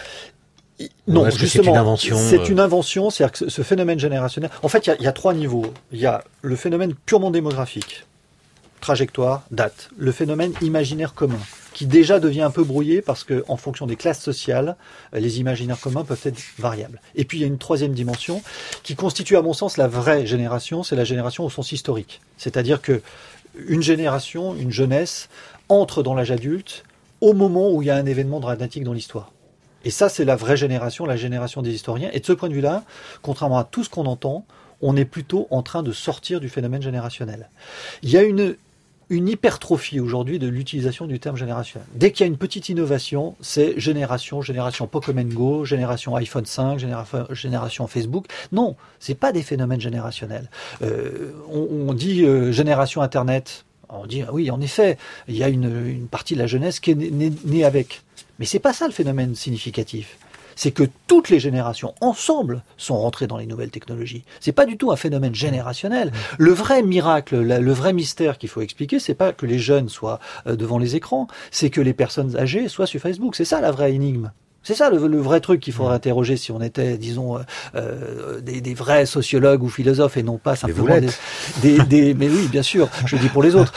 Non, est-ce justement, que c'est une invention. C'est euh... une invention, c'est-à-dire que ce phénomène générationnel. En fait, il y a, il y a trois niveaux. Il y a le phénomène purement démographique, trajectoire, date. Le phénomène imaginaire commun, qui déjà devient un peu brouillé parce que, en fonction des classes sociales, les imaginaires communs peuvent être variables. Et puis il y a une troisième dimension qui constitue, à mon sens, la vraie génération. C'est la génération au sens historique, c'est-à-dire que une génération, une jeunesse, entre dans l'âge adulte au moment où il y a un événement dramatique dans l'histoire. Et ça, c'est la vraie génération, la génération des historiens. Et de ce point de vue-là, contrairement à tout ce qu'on entend, on est plutôt en train de sortir du phénomène générationnel. Il y a une, une hypertrophie aujourd'hui de l'utilisation du terme générationnel. Dès qu'il y a une petite innovation, c'est génération, génération Pokémon Go, génération iPhone cinq, génération, génération Facebook. Non, c'est pas des phénomènes générationnels. Euh, on, on dit euh, génération Internet. On dit oui, en effet, il y a une, une partie de la jeunesse qui est née, née avec. Mais c'est pas ça le phénomène significatif. C'est que toutes les générations ensemble sont rentrées dans les nouvelles technologies. C'est pas du tout un phénomène générationnel. Le vrai miracle, le vrai mystère qu'il faut expliquer, c'est pas que les jeunes soient devant les écrans, c'est que les personnes âgées soient sur Facebook. C'est ça la vraie énigme. C'est ça le, le vrai truc qu'il faudrait interroger si on était, disons, euh, des, des vrais sociologues ou philosophes et non pas simplement des, des, des. Mais oui, bien sûr, je le dis pour les autres,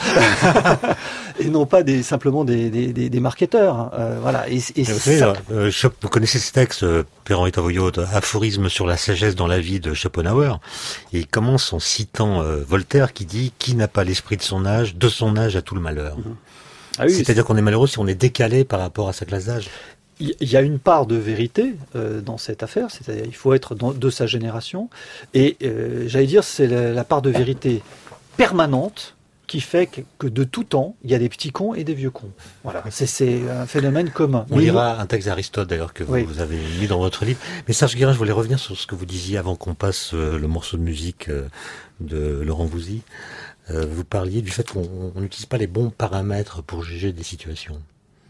et non pas des simplement des des, des, des marketeurs. Euh, voilà. Et, et vous, savez, euh, vous connaissez ce texte, euh, Pierre-Henri Tavoyot, aphorisme sur la sagesse dans la vie de Schopenhauer. Et il commence en citant euh, Voltaire qui dit « Qui n'a pas l'esprit de son âge, de son âge à tout le malheur ». Mm-hmm. Ah oui, c'est-à-dire qu'on est malheureux si on est décalé par rapport à sa classe d'âge. Il y a une part de vérité euh, dans cette affaire, c'est-à-dire il faut être dans, de sa génération, et euh, j'allais dire c'est la, la part de vérité permanente qui fait que, que de tout temps, il y a des petits cons et des vieux cons. Voilà, c'est, c'est un phénomène commun. On lira un texte d'Aristote d'ailleurs que vous, oui. vous avez mis dans votre livre. Mais Serge Guérin, je voulais revenir sur ce que vous disiez avant qu'on passe euh, le morceau de musique euh, de Laurent Voulzy. Euh, vous parliez du fait qu'on n'utilise pas les bons paramètres pour juger des situations.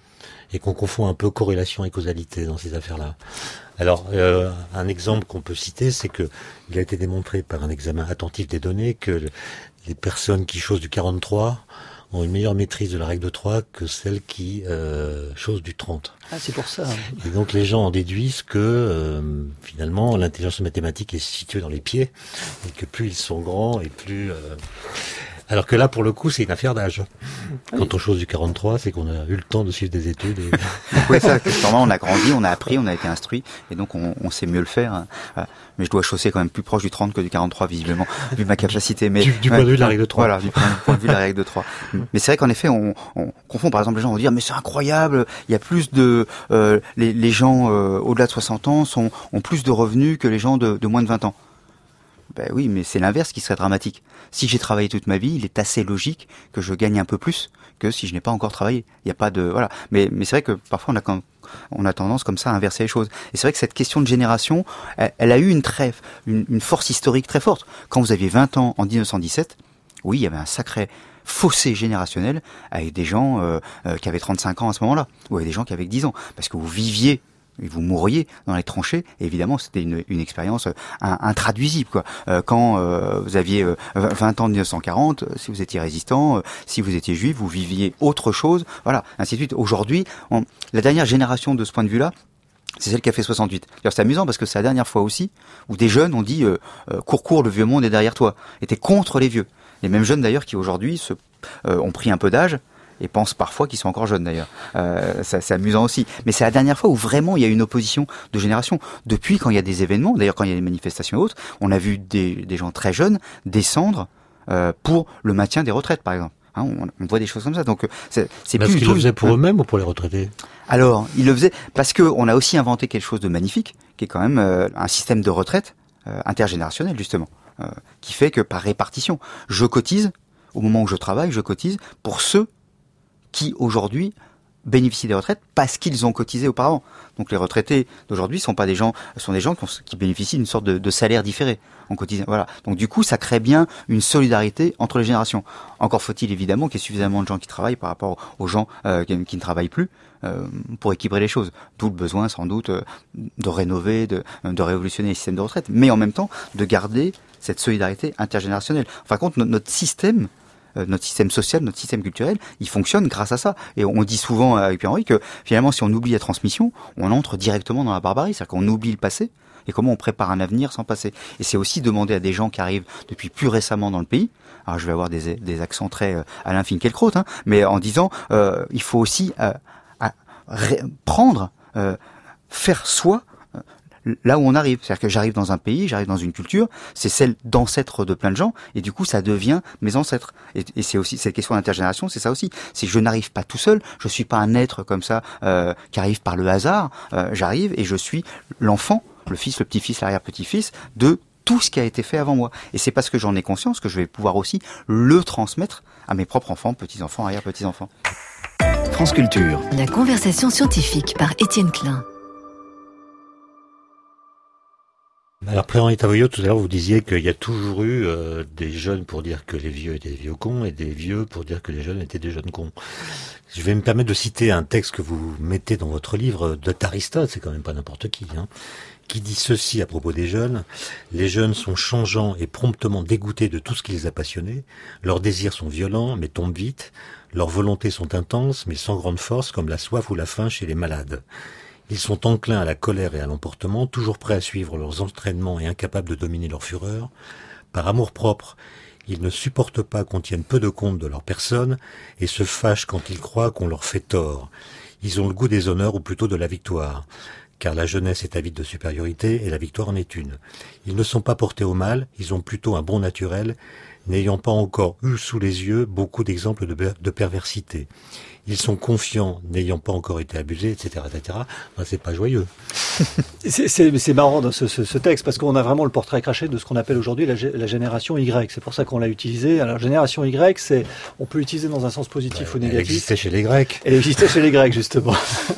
Et qu'on confond un peu corrélation et causalité dans ces affaires-là. Alors, euh, un exemple qu'on peut citer, c'est que il a été démontré par un examen attentif des données que les personnes qui chosent du quarante-trois ont une meilleure maîtrise de la règle de trois que celles qui euh, chosent du trente. Ah, c'est pour ça. Et donc les gens en déduisent que euh, finalement l'intelligence mathématique est située dans les pieds et que plus ils sont grands et plus... Euh, Alors que là, pour le coup, c'est une affaire d'âge. Quand oui. on chose du quarante-trois, c'est qu'on a eu le temps de suivre des études. Et... oui, ça, justement, on a grandi, on a appris, on a été instruit, et donc on, on sait mieux le faire. Mais je dois chausser quand même plus proche du trente que du quarante-trois, visiblement, vu ma capacité. Mais du, du point de vue de la règle de trois. Voilà, du point de vue de la règle de trois. Mais c'est vrai qu'en effet, on, on confond. Par exemple, les gens vont dire, mais c'est incroyable, il y a plus de... Euh, les, les gens euh, au-delà de soixante ans sont, ont plus de revenus que les gens de, de moins de vingt ans. Ben oui, mais c'est l'inverse qui serait dramatique. Si j'ai travaillé toute ma vie, il est assez logique que je gagne un peu plus que si je n'ai pas encore travaillé. Il n'y a pas de voilà. Mais mais c'est vrai que parfois on a quand on a tendance comme ça à inverser les choses. Et c'est vrai que cette question de génération, elle, elle a eu une très une, une force historique très forte. Quand vous aviez vingt ans en dix-neuf cent dix-sept, oui, il y avait un sacré fossé générationnel avec des gens euh, euh, qui avaient trente-cinq ans à ce moment-là, ou avec des gens qui avaient dix ans, parce que vous viviez et vous mourriez dans les tranchées. Et évidemment, c'était une, une expérience intraduisible, quoi. Euh, quand euh, vous aviez euh, vingt ans en dix-neuf cent quarante, si vous étiez résistant, euh, si vous étiez juif, vous viviez autre chose. Voilà, ainsi de suite. Aujourd'hui, on, la dernière génération de ce point de vue-là, c'est celle qui a fait soixante-huit. D'ailleurs, c'est amusant parce que c'est la dernière fois aussi où des jeunes ont dit euh, euh, « Cours, cours, le vieux monde est derrière toi », étaient contre les vieux. Les mêmes jeunes d'ailleurs qui aujourd'hui se, euh, ont pris un peu d'âge et pensent parfois qu'ils sont encore jeunes d'ailleurs. Euh, ça, c'est amusant aussi. Mais c'est la dernière fois où vraiment il y a une opposition de génération. Depuis, quand il y a des événements, d'ailleurs quand il y a des manifestations hautes, on a vu des, des gens très jeunes descendre euh, pour le maintien des retraites, par exemple. Hein, on, on voit des choses comme ça. Donc c'est, c'est Parce plus qu'ils le faisaient pour eux-mêmes ou pour les retraités ? Alors, ils le faisaient parce que on a aussi inventé quelque chose de magnifique, qui est quand même euh, un système de retraite euh, intergénérationnel justement, euh, qui fait que par répartition, je cotise au moment où je travaille, je cotise pour ceux qui aujourd'hui bénéficient des retraites parce qu'ils ont cotisé auparavant. Donc les retraités d'aujourd'hui sont pas des gens, sont des gens qui, ont, qui bénéficient d'une sorte de, de salaire différé en cotisant. Voilà. Donc du coup, ça crée bien une solidarité entre les générations. Encore faut-il évidemment qu'il y ait suffisamment de gens qui travaillent par rapport aux gens euh, qui, qui ne travaillent plus euh, pour équilibrer les choses. D'où le besoin sans doute euh, de rénover, de, de révolutionner les systèmes de retraite, mais en même temps de garder cette solidarité intergénérationnelle. En fin de compte, notre, notre système notre système social, notre système culturel, il fonctionne grâce à ça. Et on dit souvent avec Pierre-Henri que finalement, si on oublie la transmission, on entre directement dans la barbarie. C'est-à-dire qu'on oublie le passé et comment on prépare un avenir sans passé. Et c'est aussi demander à des gens qui arrivent depuis plus récemment dans le pays, alors je vais avoir des, des accents très euh, Alain Finkielkraut, hein, mais en disant, euh, il faut aussi euh, à, ré, prendre, euh, faire soi, là où on arrive. C'est-à-dire que j'arrive dans un pays, j'arrive dans une culture, c'est celle d'ancêtres de plein de gens, et du coup, ça devient mes ancêtres. Et, et c'est aussi, cette question d'intergénération, c'est ça aussi. C'est que je n'arrive pas tout seul, je suis pas un être comme ça, euh, qui arrive par le hasard, euh, j'arrive et je suis l'enfant, le fils, le petit-fils, l'arrière-petit-fils de tout ce qui a été fait avant moi. Et c'est parce que j'en ai conscience que je vais pouvoir aussi le transmettre à mes propres enfants, petits-enfants, arrière-petits-enfants. France Culture. La conversation scientifique par Étienne Klein. Alors, Pierre-Henri Tavoyot, tout à l'heure, vous disiez qu'il y a toujours eu euh, des jeunes pour dire que les vieux étaient des vieux cons et des vieux pour dire que les jeunes étaient des jeunes cons. Je vais me permettre de citer un texte que vous mettez dans votre livre d'Aristote, c'est quand même pas n'importe qui, hein, qui dit ceci à propos des jeunes. Les jeunes sont changeants et promptement dégoûtés de tout ce qui les a passionnés. Leurs désirs sont violents, mais tombent vite. Leurs volontés sont intenses, mais sans grande force, comme la soif ou la faim chez les malades. Ils sont enclins à la colère et à l'emportement, toujours prêts à suivre leurs entraînements et incapables de dominer leur fureur. Par amour-propre, ils ne supportent pas qu'on tienne peu de compte de leur personne et se fâchent quand ils croient qu'on leur fait tort. Ils ont le goût des honneurs ou plutôt de la victoire. car la jeunesse est avide de supériorité et la victoire en est une. Ils ne sont pas portés au mal, ils ont plutôt un bon naturel, n'ayant pas encore eu sous les yeux beaucoup d'exemples de, de perversité. Ils sont confiants, n'ayant pas encore été abusés, et cetera, et cetera. Enfin, c'est pas joyeux. c'est, c'est, c'est marrant dans ce, ce, ce texte, parce qu'on a vraiment le portrait craché de ce qu'on appelle aujourd'hui la, la génération Y. C'est pour ça qu'on l'a utilisé. Alors, génération Y, c'est, on peut l'utiliser dans un sens positif ouais, ou négatif. Elle existait chez les Grecs. Elle existait chez les Grecs, justement.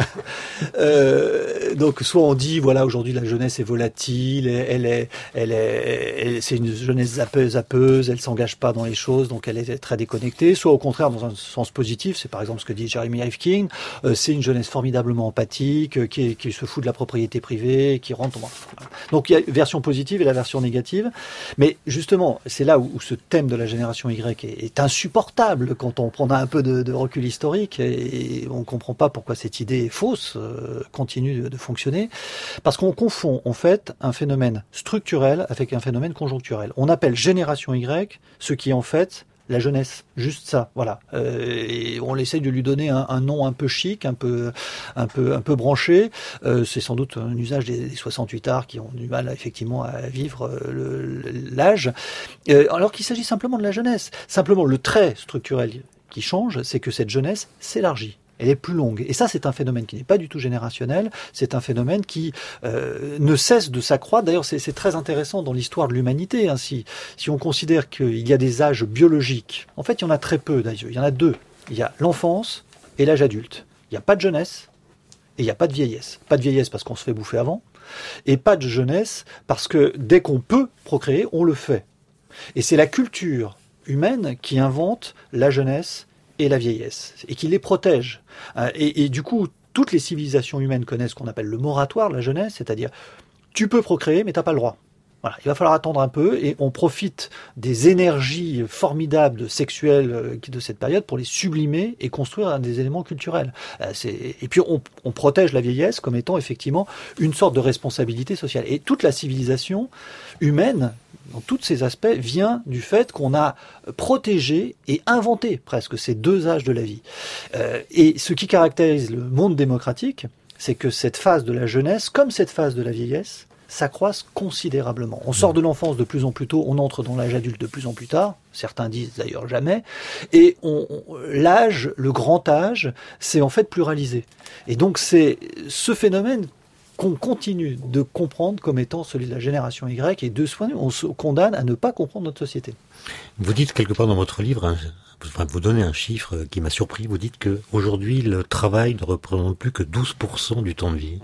euh, donc, soit on dit, voilà, aujourd'hui, la jeunesse est volatile, elle est, elle est, elle, c'est une jeunesse zappeuse, zappeuse, elle s'engage pas dans les choses, donc elle est très déconnectée. Soit au contraire, dans un sens positif, c'est par exemple ce que dit Jeremy Rifkin, euh, c'est une jeunesse formidablement empathique, euh, qui, est, qui se fout de la propriété privée, qui rentre... Donc il y a la version positive et la version négative, mais justement, c'est là où, où ce thème de la génération Y est, est insupportable quand on prend un peu de, de recul historique, et, et on ne comprend pas pourquoi cette idée fausse euh, continue de, de fonctionner, parce qu'on confond en fait un phénomène structurel avec un phénomène conjoncturel. On appelle génération Y ce qui est en fait la jeunesse, juste ça, voilà. Euh, et on essaye de lui donner un, un nom un peu chic, un peu, un peu, un peu branché. Euh, c'est sans doute un usage des, des soixante-huit arts qui ont du mal effectivement à vivre le, l'âge, euh, alors qu'il s'agit simplement de la jeunesse. Simplement, le trait structurel qui change, c'est que cette jeunesse s'élargit. Elle est plus longue. Et ça, c'est un phénomène qui n'est pas du tout générationnel. C'est un phénomène qui euh, ne cesse de s'accroître. D'ailleurs, c'est, c'est très intéressant dans l'histoire de l'humanité. Hein. Si, si on considère qu'il y a des âges biologiques, en fait, il y en a très peu d'ailleurs. Il y en a deux. Il y a l'enfance et l'âge adulte. Il n'y a pas de jeunesse et il n'y a pas de vieillesse. Pas de vieillesse parce qu'on se fait bouffer avant, et pas de jeunesse parce que dès qu'on peut procréer, on le fait. Et c'est la culture humaine qui invente la jeunesse et la vieillesse, et qui les protège. Et, et du coup, toutes les civilisations humaines connaissent ce qu'on appelle le moratoire de la jeunesse, c'est-à-dire tu peux procréer, mais t'as pas le droit. Voilà, il va falloir attendre un peu, et on profite des énergies formidables sexuelles de cette période pour les sublimer et construire des éléments culturels. C'est... Et puis on, on protège la vieillesse comme étant effectivement une sorte de responsabilité sociale. Et toute la civilisation humaine, dans tous ces aspects, vient du fait qu'on a protégé et inventé presque ces deux âges de la vie. Euh, et ce qui caractérise le monde démocratique, c'est que cette phase de la jeunesse, comme cette phase de la vieillesse, s'accroissent considérablement. On sort de l'enfance de plus en plus tôt, on entre dans l'âge adulte de plus en plus tard, certains disent d'ailleurs jamais, et on, on, l'âge, le grand âge, c'est en fait pluralisé. Et donc c'est ce phénomène qu'on continue de comprendre comme étant celui de la génération Y, et de ce point de vue, on se condamne à ne pas comprendre notre société. Vous dites quelque part dans votre livre, hein, enfin, vous donnez un chiffre qui m'a surpris, vous dites qu'aujourd'hui le travail ne représente plus que douze pour cent du temps de vie.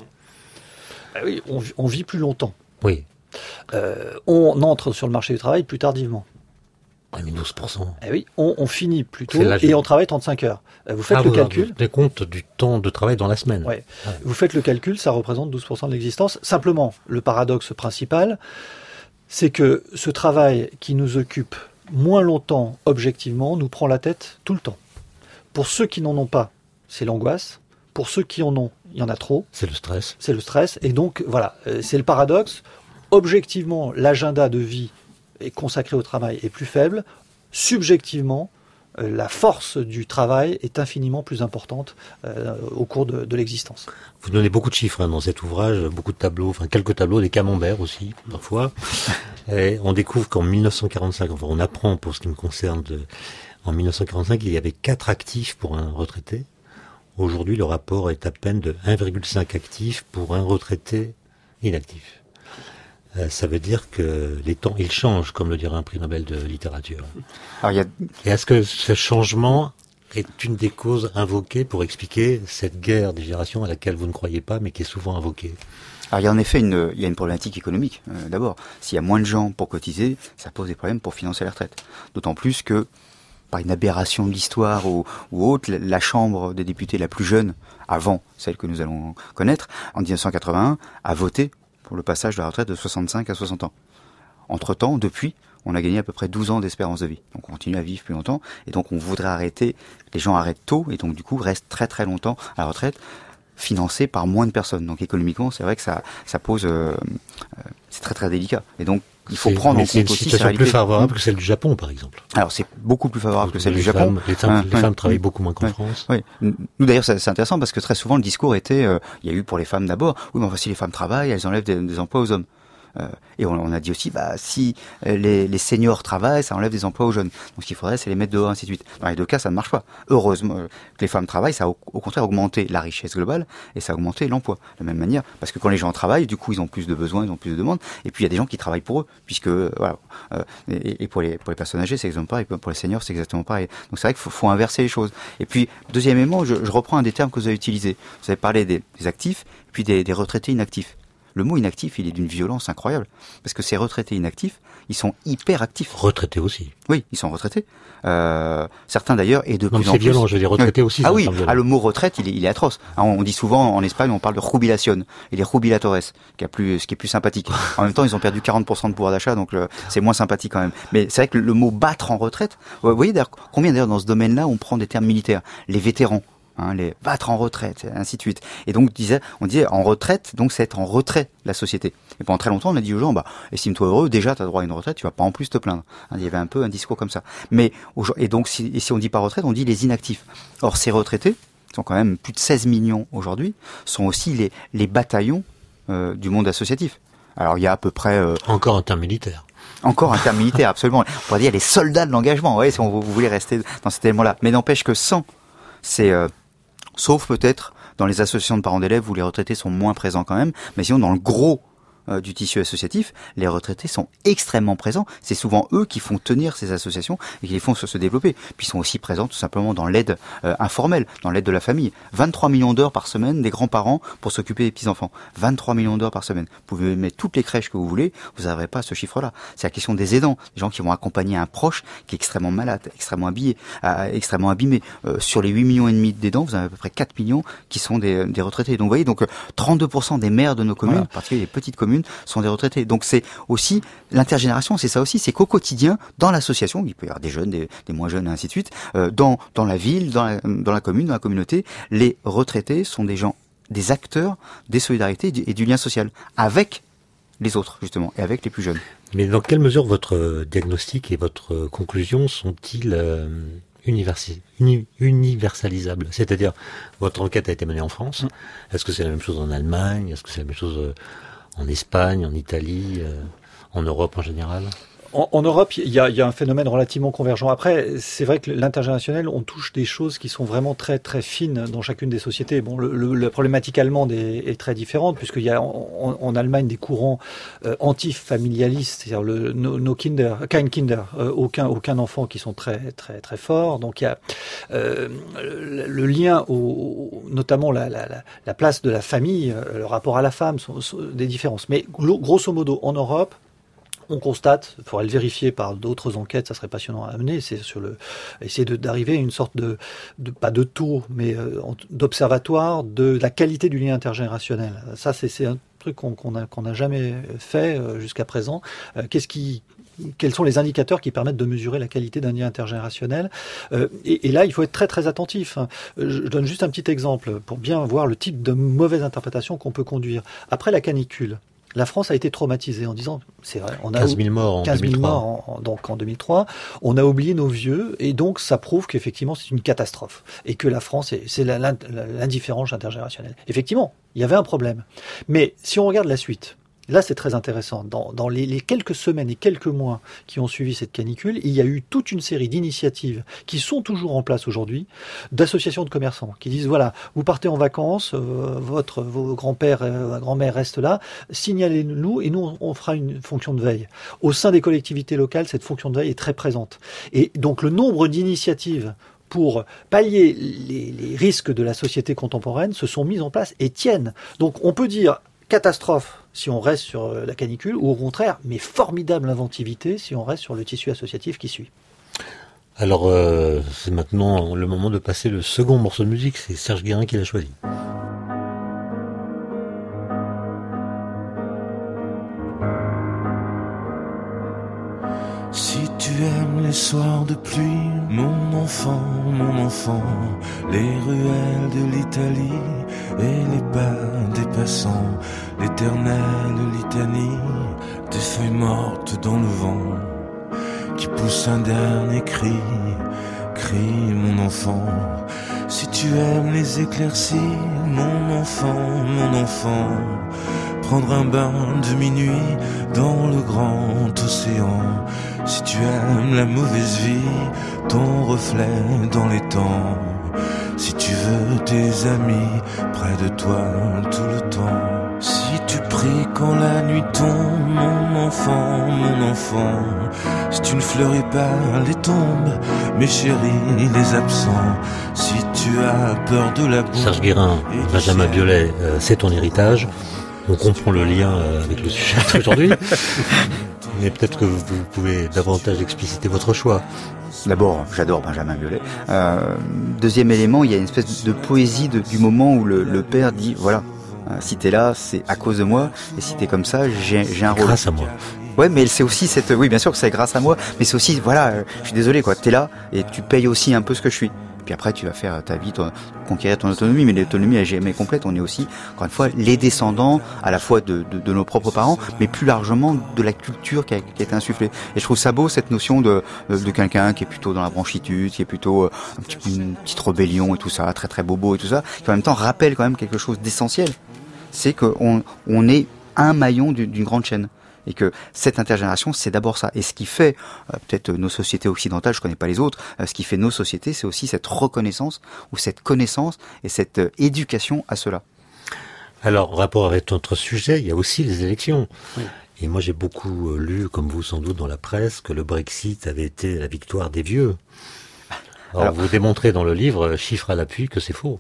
Ah oui, on, on vit plus longtemps. Oui. Euh, on entre sur le marché du travail plus tardivement. Oui, mais douze pour cent. Eh oui, on, on finit plus tôt et on travaille trente-cinq heures. Vous faites ah, le vous, calcul. Vous tenez compte du temps de travail dans la semaine. Ouais. Ouais. Vous faites le calcul, ça représente douze pour cent de l'existence. Simplement, le paradoxe principal, c'est que ce travail qui nous occupe moins longtemps objectivement nous prend la tête tout le temps. Pour ceux qui n'en ont pas, c'est l'angoisse. Pour ceux qui en ont, il y en a trop. C'est le stress. C'est le stress. Et donc, voilà, c'est le paradoxe. Objectivement, l'agenda de vie est consacré au travail est plus faible. Subjectivement, la force du travail est infiniment plus importante euh, au cours de, de l'existence. Vous donnez beaucoup de chiffres hein, dans cet ouvrage, beaucoup de tableaux, enfin quelques tableaux, des camemberts aussi, parfois. Et on découvre qu'en mille neuf cent quarante-cinq, enfin on apprend pour ce qui me concerne, de, en mille neuf cent quarante-cinq, il y avait quatre actifs pour un retraité. Aujourd'hui, le rapport est à peine de un virgule cinq actifs pour un retraité inactif. Euh, ça veut dire que les temps, ils changent, comme le dirait un prix Nobel de littérature. Alors, il y a... Et est-ce que ce changement est une des causes invoquées pour expliquer cette guerre des générations à laquelle vous ne croyez pas, mais qui est souvent invoquée? Alors, il y a en effet une, il y a une problématique économique. Euh, d'abord, s'il y a moins de gens pour cotiser, ça pose des problèmes pour financer la retraite. D'autant plus que par une aberration de l'histoire ou, ou autre, la Chambre des députés la plus jeune, avant celle que nous allons connaître, en dix-neuf cent quatre-vingt-un, a voté pour le passage de la retraite de soixante-cinq à soixante ans. Entre-temps, depuis, on a gagné à peu près douze ans d'espérance de vie. Donc on continue à vivre plus longtemps, et donc on voudrait arrêter, les gens arrêtent tôt, et donc du coup restent très très longtemps à la retraite, financés par moins de personnes. Donc économiquement, c'est vrai que ça, ça pose... Euh, euh, c'est très très délicat. Et donc, il faut prendre en compte aussi. C'est une situation plus favorable que celle du Japon, par exemple. Alors c'est beaucoup plus favorable que celle les du femmes, Japon. Les femmes, les femmes ouais. travaillent beaucoup moins qu'en ouais. France. Oui. Nous d'ailleurs c'est intéressant parce que très souvent le discours était, euh, il y a eu pour les femmes d'abord, oui mais enfin si les femmes travaillent, elles enlèvent des, des emplois aux hommes. Euh, et on, on a dit aussi, bah si les, les seniors travaillent, ça enlève des emplois aux jeunes. Donc ce qu'il faudrait, c'est les mettre dehors, ainsi de suite. Dans les deux cas, ça ne marche pas. Heureusement euh, que les femmes travaillent, ça a au, au contraire augmenté la richesse globale et ça a augmenté l'emploi. De la même manière, parce que quand les gens travaillent, du coup, ils ont plus de besoins, ils ont plus de demandes. Et puis il y a des gens qui travaillent pour eux, puisque euh, voilà. Euh, et, et pour les pour les personnes âgées, c'est exactement pareil. Pour les seniors, c'est exactement pareil. Donc c'est vrai qu'il faut, faut inverser les choses. Et puis deuxièmement, je, je reprends un des termes que vous avez utilisé. Vous avez parlé des, des actifs, puis des, des retraités inactifs. Le mot inactif, il est d'une violence incroyable. Parce que ces retraités inactifs, ils sont hyper actifs. Retraités aussi. Oui, ils sont retraités. Euh, certains d'ailleurs, et de non, plus en c'est plus... violent, je veux dire, retraités oui. aussi. Ah oui, ah, le mot retraite, il est, il est atroce. On dit souvent, en Espagne, on parle de jubilación, et les jubilatores, qui a plus, ce qui est plus sympathique. En même temps, ils ont perdu quarante pour cent de pouvoir d'achat, donc le, c'est moins sympathique quand même. Mais c'est vrai que le, le mot battre en retraite, vous voyez d'ailleurs, combien d'ailleurs dans ce domaine-là, on prend des termes militaires. Les vétérans. Hein, les battre en retraite, et ainsi de suite. Et donc, disait, on disait en retraite, donc c'est être en retrait de la société. Et pendant très longtemps, on a dit aux gens, bah, estime-toi heureux, déjà, t'as droit à une retraite, tu vas pas en plus te plaindre. Hein, il y avait un peu un discours comme ça. Mais, et donc, si, et si on dit pas retraite, on dit les inactifs. Or, ces retraités, qui sont quand même plus de seize millions aujourd'hui, sont aussi les, les bataillons, euh, du monde associatif. Alors, il y a à peu près, euh, encore un terme militaire. Encore un terme militaire, absolument. On pourrait dire les soldats de l'engagement, vous voyez, si on vous voulez rester dans cet élément-là. Mais n'empêche que sans ces, euh, sauf peut-être dans les associations de parents d'élèves où les retraités sont moins présents quand même, mais sinon dans le gros euh, du tissu associatif, les retraités sont extrêmement présents. C'est souvent eux qui font tenir ces associations et qui les font se, se développer. Puis ils sont aussi présents tout simplement dans l'aide euh, informelle, dans l'aide de la famille. vingt-trois millions d'heures par semaine des grands-parents pour s'occuper des petits-enfants. vingt-trois millions d'heures par semaine. Vous pouvez mettre toutes les crèches que vous voulez, vous n'arriverez pas à ce chiffre-là. C'est la question des aidants, des gens qui vont accompagner un proche qui est extrêmement malade, extrêmement habillé, euh, extrêmement abîmé. Euh, sur les huit millions et demi d'aidants, vous avez à peu près quatre millions qui sont des, des retraités. Donc vous voyez, donc euh, trente-deux pour cent des maires de nos communes, voilà. En particulier les petites communes, sont des retraités. Donc c'est aussi l'intergénération, c'est ça aussi, c'est qu'au quotidien, dans l'association, il peut y avoir des jeunes, des, des moins jeunes, et ainsi de suite, euh, dans dans la ville, dans la, dans la commune, dans la communauté, les retraités sont des gens, des acteurs des solidarités et du, et du lien social avec les autres justement et avec les plus jeunes. Mais dans quelle mesure votre diagnostic et votre conclusion sont-ils euh, universi- uni- universalisables ? C'est-à-dire, votre enquête a été menée en France. Mmh. Est-ce que c'est la même chose en Allemagne ? Est-ce que c'est la même chose euh, en Espagne, en Italie, euh, en Europe en général ? En, en Europe, il y a, il y a un phénomène relativement convergent. Après, c'est vrai que l'intergénérationnel, on touche des choses qui sont vraiment très très fines dans chacune des sociétés. Bon, le, le, la problématique allemande est, est très différente puisqu'il y a en, en Allemagne des courants euh, antifamilialistes, c'est-à-dire le no, no Kinder, kein Kinder, euh, aucun aucun enfant, qui sont très très très forts. Donc il y a euh, le, le lien, au, notamment la, la, la, la place de la famille, euh, le rapport à la femme, sont, sont des différences. Mais grosso modo, en Europe, on constate, il faudrait le vérifier par d'autres enquêtes, ça serait passionnant à mener, c'est sur le essayer de, d'arriver à une sorte de, de pas de taux, mais euh, d'observatoire de la qualité du lien intergénérationnel. Ça, c'est, c'est un truc qu'on, qu'on a qu'on n'a jamais fait euh, jusqu'à présent. Euh, qu'est-ce qui Quels sont les indicateurs qui permettent de mesurer la qualité d'un lien intergénérationnel ? euh, et, et là, il faut être très très attentif. Je donne juste un petit exemple pour bien voir le type de mauvaise interprétation qu'on peut conduire. Après la canicule, la France a été traumatisée en disant, c'est vrai, on a quinze mille morts en quinze mille deux mille trois. morts en, en, donc en deux mille trois. On a oublié nos vieux et donc ça prouve qu'effectivement c'est une catastrophe et que la France est, c'est la, la, l'indifférence intergénérationnelle. Effectivement, il y avait un problème. Mais si on regarde la suite, là, c'est très intéressant. Dans, dans les, les quelques semaines et quelques mois qui ont suivi cette canicule, il y a eu toute une série d'initiatives qui sont toujours en place aujourd'hui, d'associations de commerçants qui disent, voilà, vous partez en vacances, euh, votre, vos grands-pères, euh, grand-mère restent là, signalez-nous et nous, on fera une fonction de veille. Au sein des collectivités locales, cette fonction de veille est très présente. Et donc, le nombre d'initiatives pour pallier les, les risques de la société contemporaine se sont mises en place et tiennent. Donc, on peut dire catastrophe si on reste sur la canicule, ou au contraire, mais formidable inventivité si on reste sur le tissu associatif qui suit. Alors, euh, c'est maintenant le moment de passer le second morceau de musique, c'est Serge Guérin qui l'a choisi. Si tu aimes les soirs de pluie, mon enfant, mon enfant, les ruelles de l'Italie et les pas des passants, l'éternelle litanie des feuilles mortes dans le vent, qui pousse un dernier cri, cri mon enfant. Si tu aimes les éclaircies, mon enfant, mon enfant, prendre un bain de minuit dans le grand océan. Si tu aimes la mauvaise vie, ton reflet dans les temps. Si tu veux tes amis près de toi tout le temps. Si tu pries quand la nuit tombe, mon enfant, mon enfant. Si tu ne fleuris pas les tombes, mes chéris, les absents. Si tu as peur de la boue. Serge Guérin, Benjamin Biolay, euh, c'est ton héritage. On comprend le lien euh, avec le sujet d'aujourd'hui. Mais peut-être que vous pouvez davantage expliciter votre choix. D'abord, j'adore Benjamin Biolay. Euh, deuxième élément, il y a une espèce de poésie de, du moment où le, le père dit, voilà, euh, si t'es là, c'est à cause de moi, et si t'es comme ça, j'ai, j'ai un rôle. Grâce à moi. Ouais, mais c'est aussi cette, oui, bien sûr que c'est grâce à moi, mais c'est aussi, voilà, euh, je suis désolé, quoi, t'es là, et tu payes aussi un peu ce que je suis. Puis après, tu vas faire ta vie, ton, conquérir ton autonomie, mais l'autonomie, elle est jamais complète. On est aussi, encore une fois, les descendants, à la fois de, de, de nos propres parents, mais plus largement de la culture qui a, qui a été insufflée. Et je trouve ça beau, cette notion de, de, de quelqu'un qui est plutôt dans la branchitude, qui est plutôt un petit, une petite rébellion et tout ça, très très bobo et tout ça, qui en même temps rappelle quand même quelque chose d'essentiel. C'est qu'on on est un maillon d'une, d'une grande chaîne. Et que cette intergénération, c'est d'abord ça. Et ce qui fait euh, peut-être nos sociétés occidentales, je connais pas les autres, euh, ce qui fait nos sociétés, c'est aussi cette reconnaissance ou cette connaissance et cette euh, éducation à cela. Alors, en rapport avec notre sujet, il y a aussi les élections. Oui. Et moi, j'ai beaucoup euh, lu, comme vous sans doute dans la presse, que le Brexit avait été la victoire des vieux. Alors, Alors vous démontrez dans le livre, chiffre à l'appui, que c'est faux.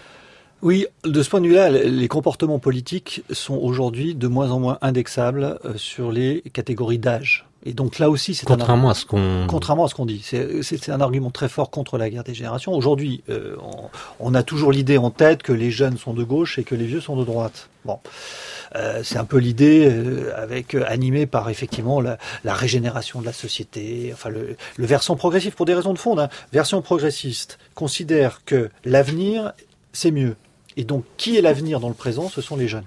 Oui, de ce point de vue-là, les comportements politiques sont aujourd'hui de moins en moins indexables sur les catégories d'âge. Et donc là aussi, c'est contrairement un, à ce qu'on contrairement à ce qu'on dit, c'est, c'est, c'est un argument très fort contre la guerre des générations. Aujourd'hui, euh, on, on a toujours l'idée en tête que les jeunes sont de gauche et que les vieux sont de droite. Bon, euh, c'est un peu l'idée euh, avec euh, animée par effectivement la, la régénération de la société, enfin le, le versant progressif pour des raisons de fond. Hein. Version progressiste considère que l'avenir c'est mieux. Et donc, qui est l'avenir dans le présent? Ce sont les jeunes.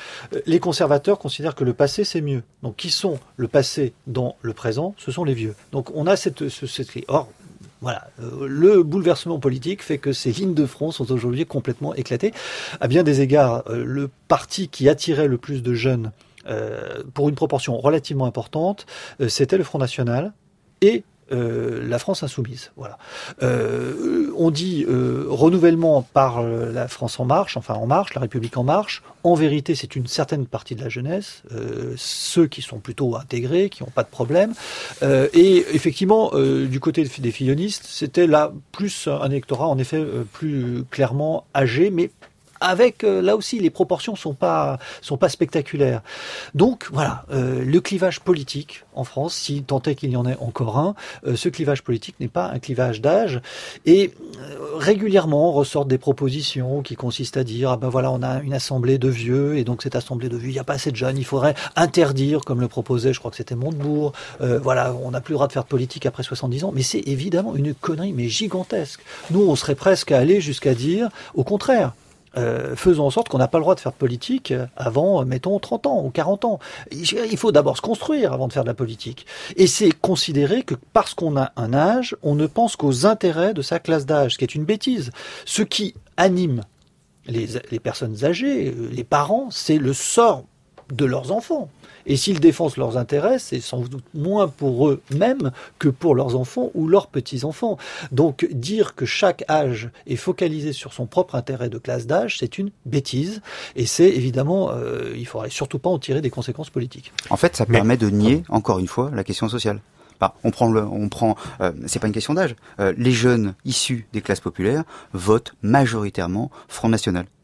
Les conservateurs considèrent que le passé, c'est mieux. Donc, qui sont le passé dans le présent? Ce sont les vieux. Donc, on a cette... Ce, cette... Or, voilà, euh, le bouleversement politique fait que ces lignes de front sont aujourd'hui complètement éclatées. À bien des égards, euh, le parti qui attirait le plus de jeunes, euh, pour une proportion relativement importante, euh, c'était le Front National et Euh, la France insoumise, voilà. Euh, on dit euh, renouvellement par euh, la France en marche, enfin en marche, la République en marche. En vérité, c'est une certaine partie de la jeunesse, euh, ceux qui sont plutôt intégrés, qui n'ont pas de problème. Euh, et effectivement, euh, du côté des fillonistes, c'était là plus un électorat, en effet, euh, plus clairement âgé, mais avec euh, là aussi les proportions sont pas sont pas spectaculaires. Donc voilà, euh, le clivage politique en France, si tant est qu'il y en ait encore un, euh, ce clivage politique n'est pas un clivage d'âge. Et euh, régulièrement ressortent des propositions qui consistent à dire ah ben voilà, on a une assemblée de vieux et donc cette assemblée de vieux, il n'y a pas assez de jeunes, il faudrait interdire, comme le proposait, je crois que c'était Montebourg. Euh, voilà, on n'a plus le droit de faire de politique après soixante-dix ans. Mais c'est évidemment une connerie, mais gigantesque. Nous, on serait presque allé jusqu'à dire au contraire. Euh, faisons en sorte qu'on n'a pas le droit de faire de politique avant, mettons, trente ans ou quarante ans. Il faut d'abord se construire avant de faire de la politique. Et c'est considérer que parce qu'on a un âge, on ne pense qu'aux intérêts de sa classe d'âge, ce qui est une bêtise. Ce qui anime les, les personnes âgées, les parents, c'est le sort de leurs enfants. Et s'ils défendent leurs intérêts, c'est sans doute moins pour eux-mêmes que pour leurs enfants ou leurs petits-enfants. Donc dire que chaque âge est focalisé sur son propre intérêt de classe d'âge, c'est une bêtise. Et c'est évidemment, euh, il ne faudrait surtout pas en tirer des conséquences politiques. En fait, ça Mais... permet de nier, encore une fois, la question sociale. Bah, on prend le, on prend, euh, c'est pas une question d'âge. Euh, les jeunes issus des classes populaires votent majoritairement Front National.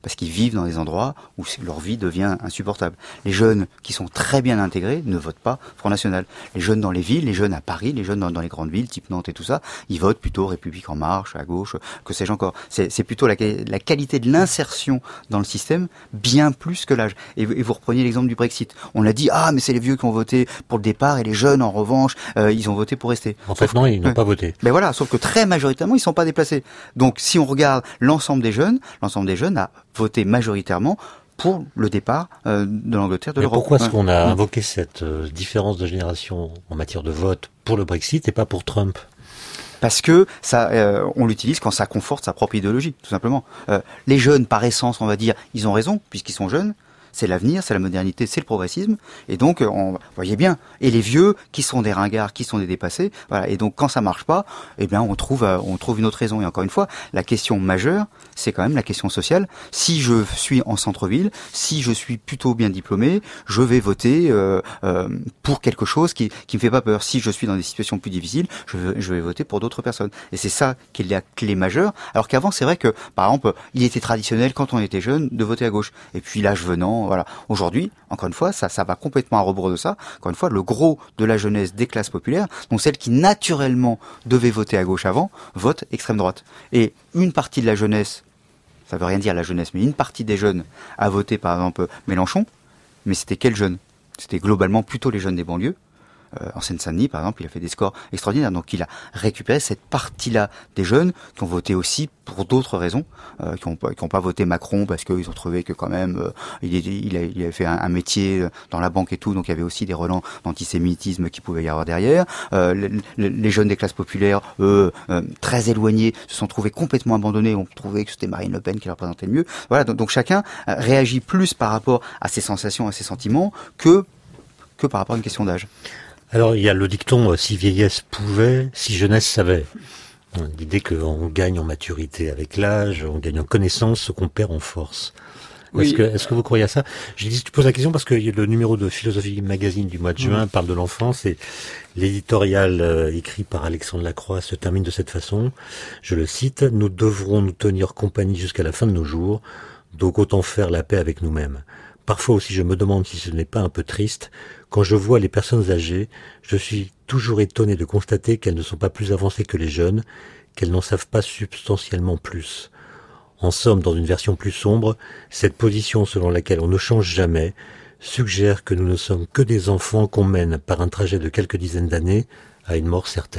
parce qu'ils vivent dans des endroits où leur vie devient insupportable. Les jeunes qui sont très bien intégrés ne votent pas Front National. Les jeunes dans les villes, les jeunes à Paris, les jeunes dans, dans les grandes villes, type Nantes et tout ça, ils votent plutôt République En Marche, à gauche, que sais-je encore. C'est, c'est plutôt la, la qualité de l'insertion dans le système, bien plus que l'âge. Et, et vous repreniez l'exemple du Brexit. On a dit, ah, mais c'est les vieux qui ont voté pour le départ, et les jeunes, en revanche, euh, ils ont voté pour rester. En fait, sauf non, ils n'ont euh, pas voté. Mais voilà, sauf que très majoritairement, ils ne sont pas déplacés. Donc, si on regarde l'ensemble des jeunes, l'ensemble des jeunes a voté majoritairement pour le départ euh, de l'Angleterre de Mais l'Europe. Pourquoi est-ce qu'on a invoqué cette euh, différence de génération en matière de vote pour le Brexit et pas pour Trump ? Parce que ça, euh, on l'utilise quand ça conforte sa propre idéologie, tout simplement. Euh, les jeunes, par essence, on va dire, ils ont raison, puisqu'ils sont jeunes. C'est l'avenir, c'est la modernité, c'est le progressisme. Et donc, on, vous voyez bien. Et les vieux, qui sont des ringards, qui sont des dépassés. Voilà. Et donc, quand ça marche pas, eh bien, on trouve, euh, on trouve une autre raison. Et encore une fois, la question majeure, c'est quand même la question sociale. Si je suis en centre-ville, si je suis plutôt bien diplômé, je vais voter euh, euh, pour quelque chose qui qui me fait pas peur. Si je suis dans des situations plus difficiles, je vais, je vais voter pour d'autres personnes. Et c'est ça qui est la clé majeure. Alors qu'avant, c'est vrai que, par exemple, il était traditionnel quand on était jeune de voter à gauche. Et puis l'âge venant, voilà. Aujourd'hui, encore une fois, ça, ça va complètement à rebours de ça. Encore une fois, le gros de la jeunesse des classes populaires, donc celles qui naturellement devaient voter à gauche avant, votent extrême droite. Et une partie de la jeunesse, ça veut rien dire la jeunesse, mais une partie des jeunes a voté par exemple Mélenchon. Mais c'était quels jeunes ? C'était globalement plutôt les jeunes des banlieues. Euh, en Seine-Saint-Denis, par exemple, il a fait des scores extraordinaires. Donc, il a récupéré cette partie-là des jeunes qui ont voté aussi pour d'autres raisons, euh, qui n'ont pas, qui ont pas voté Macron parce qu'ils ont trouvé que quand même, euh, il, il, a, il avait fait un, un métier dans la banque et tout, donc il y avait aussi des relents d'antisémitisme qui pouvaient y avoir derrière. Euh, les, les jeunes des classes populaires, eux, euh, très éloignés, se sont trouvés complètement abandonnés. On trouvait que c'était Marine Le Pen qui les représentait le mieux. Voilà, donc, donc chacun réagit plus par rapport à ses sensations, à ses sentiments, que que par rapport à une question d'âge. Alors, il y a le dicton « si vieillesse pouvait, si jeunesse savait ». L'idée qu'on gagne en maturité avec l'âge, on gagne en connaissance, ce qu'on perd en force. Oui. Est-ce que, est-ce que vous croyez à ça ? Je dis, tu poses la question parce que le numéro de Philosophie Magazine du mois de juin mmh. parle de l'enfance et l'éditorial euh, écrit par Alexandre Lacroix se termine de cette façon. Je le cite, « Nous devrons nous tenir compagnie jusqu'à la fin de nos jours, donc autant faire la paix avec nous-mêmes. Parfois aussi je me demande si ce n'est pas un peu triste. Quand je vois les personnes âgées, je suis toujours étonné de constater qu'elles ne sont pas plus avancées que les jeunes, qu'elles n'en savent pas substantiellement plus. En somme, dans une version plus sombre, cette position selon laquelle on ne change jamais suggère que nous ne sommes que des enfants qu'on mène par un trajet de quelques dizaines d'années à une mort certaine. »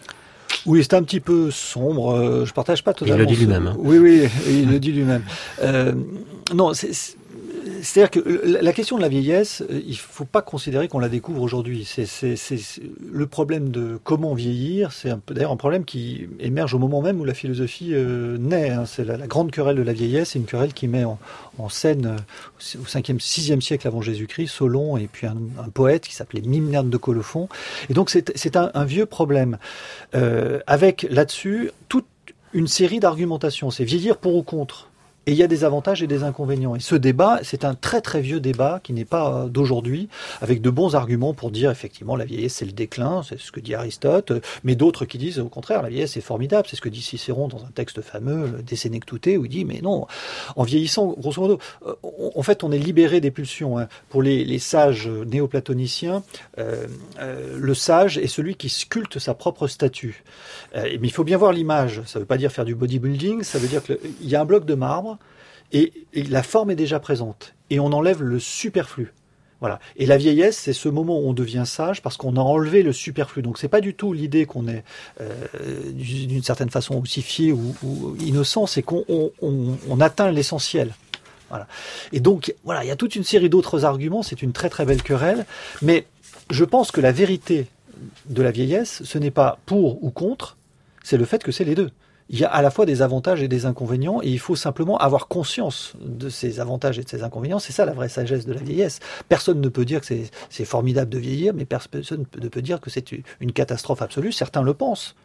Oui, c'est un petit peu sombre. Euh, je partage pas totalement. Il le dit lui-même. Hein. Oui, oui, il le dit lui-même. Euh, non, c'est... c'est... C'est-à-dire que la question de la vieillesse, il faut pas considérer qu'on la découvre aujourd'hui. C'est, c'est, c'est, c'est le problème de comment vieillir. C'est un peu, d'ailleurs un problème qui émerge au moment même où la philosophie euh, naît. Hein. C'est la, la grande querelle de la vieillesse. C'est une querelle qui met en, en scène euh, au cinquième, sixième siècle avant Jésus-Christ, Solon et puis un, un poète qui s'appelait Mimnerne de Colophon. Et donc c'est, c'est un, un vieux problème euh, avec là-dessus toute une série d'argumentations. C'est vieillir pour ou contre. Et il y a des avantages et des inconvénients. Et ce débat, c'est un très très vieux débat qui n'est pas d'aujourd'hui, avec de bons arguments pour dire effectivement la vieillesse c'est le déclin, c'est ce que dit Aristote, mais d'autres qui disent au contraire la vieillesse c'est formidable, c'est ce que dit Cicéron dans un texte fameux, le De Senectute, où il dit mais non, en vieillissant, grosso modo, en fait on est libéré des pulsions. Hein. Pour les, les sages néoplatoniciens, euh, euh, le sage est celui qui sculpte sa propre statue. Euh, mais il faut bien voir l'image, ça ne veut pas dire faire du bodybuilding, ça veut dire qu'il y a un bloc de marbre, Et, et la forme est déjà présente. Et on enlève le superflu. Voilà. Et la vieillesse, c'est ce moment où on devient sage parce qu'on a enlevé le superflu. Donc c'est pas du tout l'idée qu'on est euh, d'une certaine façon ossifié ou, ou innocent, c'est qu'on on, on, on atteint l'essentiel. Voilà. Et donc voilà, il y a toute une série d'autres arguments. C'est une très très belle querelle. Mais je pense que la vérité de la vieillesse, ce n'est pas pour ou contre, c'est le fait que c'est les deux. Il y a à la fois des avantages et des inconvénients, et il faut simplement avoir conscience de ces avantages et de ces inconvénients. C'est ça la vraie sagesse de la vieillesse. Personne ne peut dire que c'est, c'est formidable de vieillir, mais personne ne peut dire que c'est une catastrophe absolue. Certains le pensent.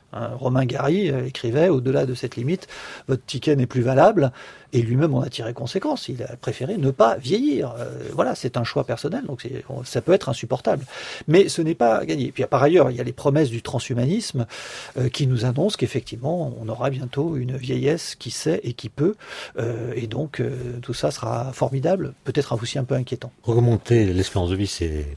Hein, Romain Gary euh, écrivait, au-delà de cette limite, votre ticket n'est plus valable, et lui-même en a tiré conséquence. Il a préféré ne pas vieillir. Euh, voilà, c'est un choix personnel, donc c'est, ça peut être insupportable. Mais ce n'est pas gagné. Puis par ailleurs, il y a les promesses du transhumanisme euh, qui nous annoncent qu'effectivement, on aura bientôt une vieillesse qui sait et qui peut, euh, et donc euh, tout ça sera formidable, peut-être aussi un peu inquiétant. Augmenter l'espérance de vie, c'est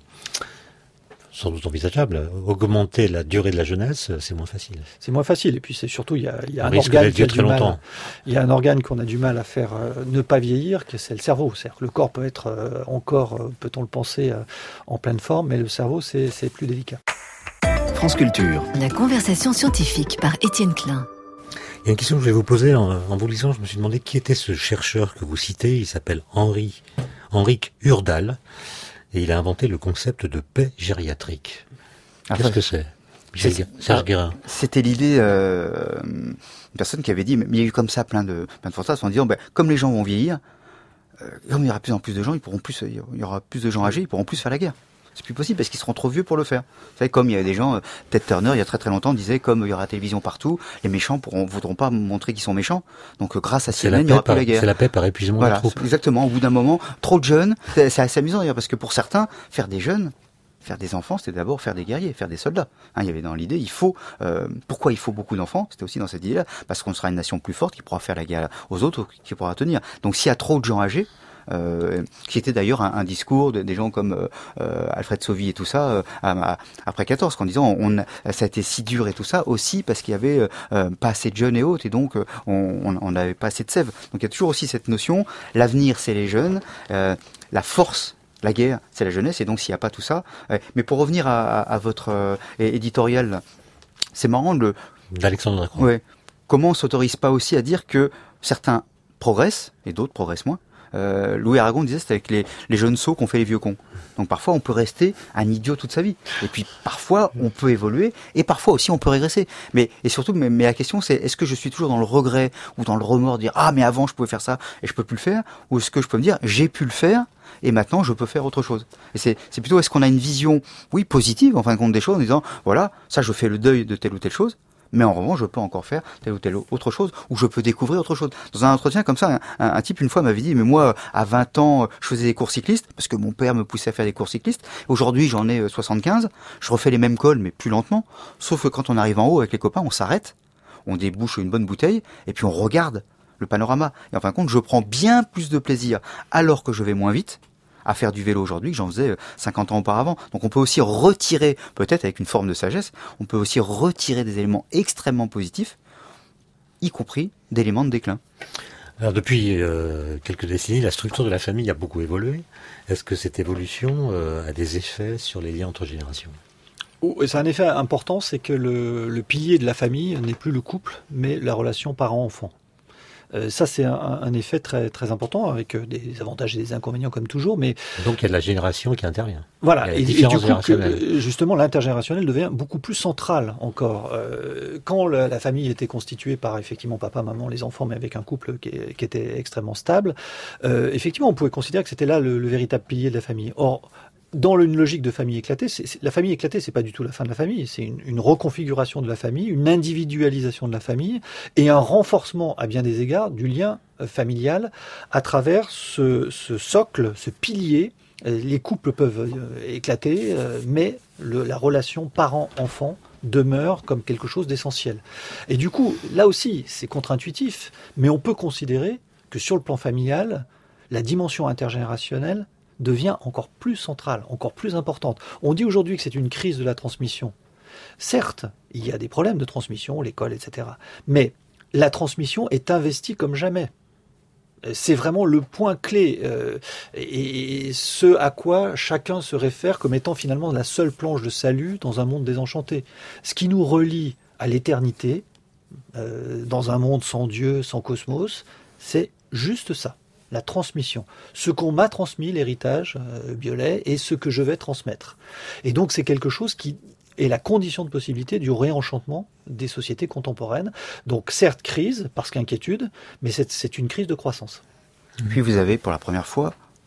sans doute envisageable. Augmenter la durée de la jeunesse, c'est moins facile. C'est moins facile. Et puis c'est surtout, il y a, il y a un risque organe qui a très du mal, longtemps. il y a un organe qu'on a du mal à faire euh, ne pas vieillir, que c'est le cerveau. C'est-à-dire que le corps peut être euh, encore, euh, peut-on le penser, euh, en pleine forme, mais le cerveau, c'est, c'est plus délicat. France Culture. La conversation scientifique par Étienne Klein. Il y a une question que je vais vous poser en, en vous lisant. Je me suis demandé qui était ce chercheur que vous citez. Il s'appelle Henri, Henrik Urdal. Et il a inventé le concept de paix gériatrique. Qu'est-ce enfin, que c'est, c'est Serge Guérin? C'était l'idée, euh, une personne qui avait dit, mais il y a eu comme ça plein de, plein de fantasmes en disant, ben, comme les gens vont vieillir, euh, comme il y aura de plus en plus de gens, ils pourront plus, il y aura plus de gens âgés, ils pourront plus faire la guerre. C'est plus possible parce qu'ils seront trop vieux pour le faire. Vous savez, comme il y a des gens, Ted Turner, il y a très très longtemps, disait, comme il y aura la télévision partout, les méchants pourront, voudront pas montrer qu'ils sont méchants. Donc, grâce à C N N, il n'y aura plus la guerre. C'est la paix par épuisement voilà, des troupes. Exactement. Au bout d'un moment, trop de jeunes, c'est, c'est assez amusant d'ailleurs, parce que pour certains, faire des jeunes, faire des enfants, c'était d'abord faire des guerriers, faire des soldats. Hein, il y avait dans l'idée, il faut. Euh, pourquoi il faut beaucoup d'enfants? C'était aussi dans cette idée-là, parce qu'on sera une nation plus forte qui pourra faire la guerre aux autres, qui pourra tenir. Donc, s'il y a trop de gens âgés, euh, qui était d'ailleurs un, un discours de, des gens comme euh, Alfred Sauvy et tout ça euh, à, à, après quatorze, qu'en disant on, ça a été si dur et tout ça aussi parce qu'il y avait euh, pas assez de jeunes et autres, et donc on n'avait pas assez de sève. Donc il y a toujours aussi cette notion, l'avenir c'est les jeunes, euh, la force. La guerre, c'est la jeunesse, et donc s'il n'y a pas tout ça... Euh, mais pour revenir à, à, à votre euh, éditorial, c'est marrant le... D'Alexandre Lacroix. Ouais. Comment on s'autorise pas aussi à dire que certains progressent, et d'autres progressent moins. Euh, Louis Aragon disait c'est avec les, les jeunes sots qu'on fait les vieux cons. Donc parfois on peut rester un idiot toute sa vie. Et puis parfois on peut évoluer, et parfois aussi on peut régresser. Mais et surtout, mais, mais la question c'est, est-ce que je suis toujours dans le regret ou dans le remords de dire ah mais avant je pouvais faire ça et je peux plus le faire, ou est-ce que je peux me dire j'ai pu le faire et maintenant je peux faire autre chose. Et c'est, c'est plutôt, est-ce qu'on a une vision, oui, positive en fin de compte des choses, en disant voilà, ça je fais le deuil de telle ou telle chose, mais en revanche je peux encore faire telle ou telle autre chose, ou je peux découvrir autre chose. Dans un entretien comme ça, un, un, un type une fois m'avait dit mais moi à vingt ans je faisais des cours cyclistes parce que mon père me poussait à faire des cours cyclistes. Aujourd'hui j'en ai soixante-quinze, je refais les mêmes cols mais plus lentement, sauf que quand on arrive en haut avec les copains on s'arrête, on débouche une bonne bouteille et puis on regarde le panorama. Et en fin de compte je prends bien plus de plaisir alors que je vais moins vite à faire du vélo aujourd'hui que j'en faisais cinquante ans auparavant. Donc on peut aussi retirer, peut-être avec une forme de sagesse, on peut aussi retirer des éléments extrêmement positifs, y compris d'éléments de déclin. Alors depuis euh, quelques décennies, la structure de la famille a beaucoup évolué. Est-ce que cette évolution euh, a des effets sur les liens entre générations ? Oh, c'est un effet important, c'est que le, le pilier de la famille n'est plus le couple, mais la relation parent-enfant. Euh, ça, c'est un, un effet très très important, avec euh, des avantages et des inconvénients comme toujours. Mais donc il y a de la génération qui intervient. Voilà, et, et du coup, que, justement, l'intergénérationnel devient beaucoup plus central encore. Euh, quand la, la famille était constituée par effectivement papa, maman, les enfants, mais avec un couple qui, qui était extrêmement stable, euh, effectivement, on pouvait considérer que c'était là le, le véritable pilier de la famille. Or, dans une logique de famille éclatée, c'est, c'est, la famille éclatée, c'est pas du tout la fin de la famille, c'est une, une reconfiguration de la famille, une individualisation de la famille et un renforcement à bien des égards du lien familial à travers ce, ce socle, ce pilier. Les couples peuvent éclater, mais le, la relation parent-enfant demeure comme quelque chose d'essentiel. Et du coup, là aussi, c'est contre-intuitif, mais on peut considérer que sur le plan familial, la dimension intergénérationnelle devient encore plus centrale, encore plus importante. On dit aujourd'hui que c'est une crise de la transmission. Certes, il y a des problèmes de transmission, l'école, et cetera. Mais la transmission est investie comme jamais. C'est vraiment le point clé euh, et ce à quoi chacun se réfère comme étant finalement la seule planche de salut dans un monde désenchanté. Ce qui nous relie à l'éternité, euh, dans un monde sans Dieu, sans cosmos, c'est juste ça. La transmission. Ce qu'on m'a transmis, l'héritage euh, Biolay, et ce que je vais transmettre. Et donc c'est quelque chose qui est la condition de possibilité du réenchantement des sociétés contemporaines. Donc certes crise, parce qu'inquiétude, mais c'est, c'est une crise de croissance. Puis vous avez pour la première fois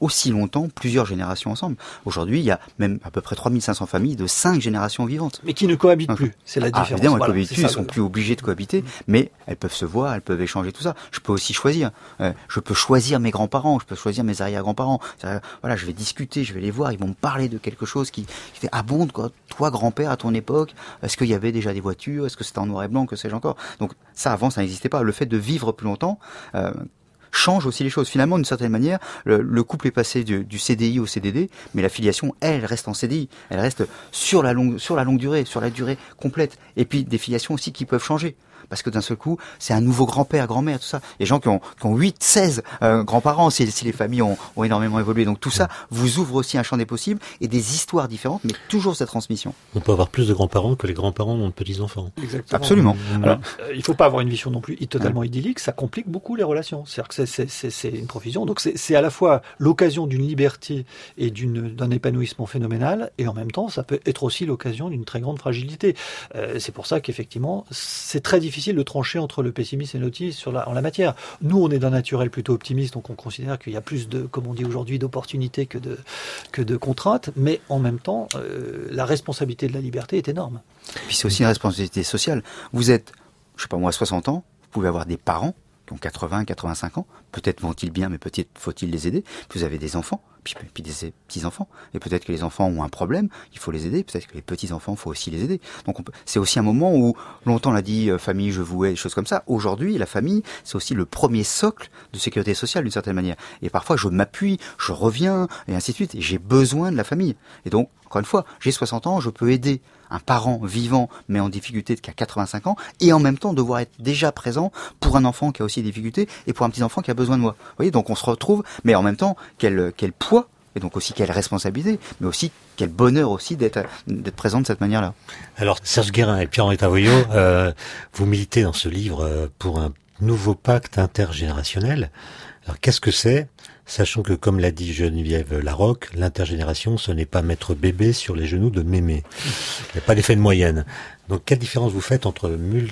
aussi longtemps, plusieurs générations ensemble. Aujourd'hui, il y a même à peu près trois mille cinq cents familles de cinq générations vivantes. Mais qui ne cohabitent Donc, plus, c'est la différence. Ah, évidemment, elles voilà, cohabitent plus, elles sont plus obligées de cohabiter, mais elles peuvent se voir, elles peuvent échanger tout ça. Je peux aussi choisir. Euh, je peux choisir mes grands-parents, je peux choisir mes arrière-grands-parents. C'est-à-dire, voilà, je vais discuter, je vais les voir, ils vont me parler de quelque chose qui, qui fait ah bon, quoi, toi grand-père à ton époque, est-ce qu'il y avait déjà des voitures, est-ce que c'était en noir et blanc, que sais-je encore. Donc ça avant ça n'existait pas. Le fait de vivre plus longtemps euh, change aussi les choses. Finalement, d'une certaine manière, le, le couple est passé du, du C D I au C D D, mais la filiation, elle, reste en C D I. Elle reste sur la longue, sur la longue durée, sur la durée complète. Et puis, des filiations aussi qui peuvent changer. Parce que d'un seul coup, c'est un nouveau grand-père, grand-mère, tout ça. Il y a des gens qui ont, qui ont huit, seize euh, grands-parents, si, si les familles ont, ont énormément évolué. Donc tout ça vous ouvre aussi un champ des possibles et des histoires différentes, mais toujours cette transmission. On peut avoir plus de grands-parents que les grands-parents ont de petits-enfants. Exactement. Absolument. Alors, euh, il ne faut pas avoir une vision non plus totalement idyllique, ça complique beaucoup les relations. C'est-à-dire que c'est, c'est, c'est, c'est une profusion. Donc c'est, c'est à la fois l'occasion d'une liberté et d'une, d'un épanouissement phénoménal, et en même temps, ça peut être aussi l'occasion d'une très grande fragilité. Euh, c'est pour ça qu'effectivement, c'est très difficile de trancher entre le pessimisme et l'optimisme sur la, en la matière. Nous, on est d'un naturel plutôt optimiste, donc on considère qu'il y a plus de, comme on dit aujourd'hui, d'opportunités que de, que de contraintes, mais en même temps, euh, la responsabilité de la liberté est énorme. Puis c'est aussi une responsabilité sociale. Vous êtes, je sais pas moi, soixante ans, vous pouvez avoir des parents qui ont quatre-vingts, quatre-vingt-cinq ans, peut-être vont-ils bien, mais peut-être faut-il les aider. Puis vous avez des enfants, puis, puis des petits-enfants, et peut-être que les enfants ont un problème, il faut les aider, peut-être que les petits-enfants, il faut aussi les aider. Donc on peut, c'est aussi un moment où, longtemps on a dit euh, famille, je vous hais, des choses comme ça. Aujourd'hui, la famille, c'est aussi le premier socle de sécurité sociale d'une certaine manière. Et parfois, je m'appuie, je reviens, et ainsi de suite, et j'ai besoin de la famille. Et donc, encore une fois, j'ai soixante ans, je peux aider un parent vivant mais en difficulté qui a quatre-vingt-cinq ans, et en même temps devoir être déjà présent pour un enfant qui a aussi des difficultés et pour un petit enfant qui a besoin de moi. Vous voyez, donc on se retrouve, mais en même temps, quel, quel poids, et donc aussi quelle responsabilité, mais aussi quel bonheur aussi d'être, d'être présent de cette manière-là. Alors Serge Guérin et Pierre-Henri Tavoyot, euh, vous militez dans ce livre pour un nouveau pacte intergénérationnel. Alors qu'est-ce que c'est ? Sachant que, comme l'a dit Geneviève Larocque, l'intergénération, ce n'est pas mettre bébé sur les genoux de mémé. Il n'y a pas d'effet de moyenne. Donc, quelle différence vous faites entre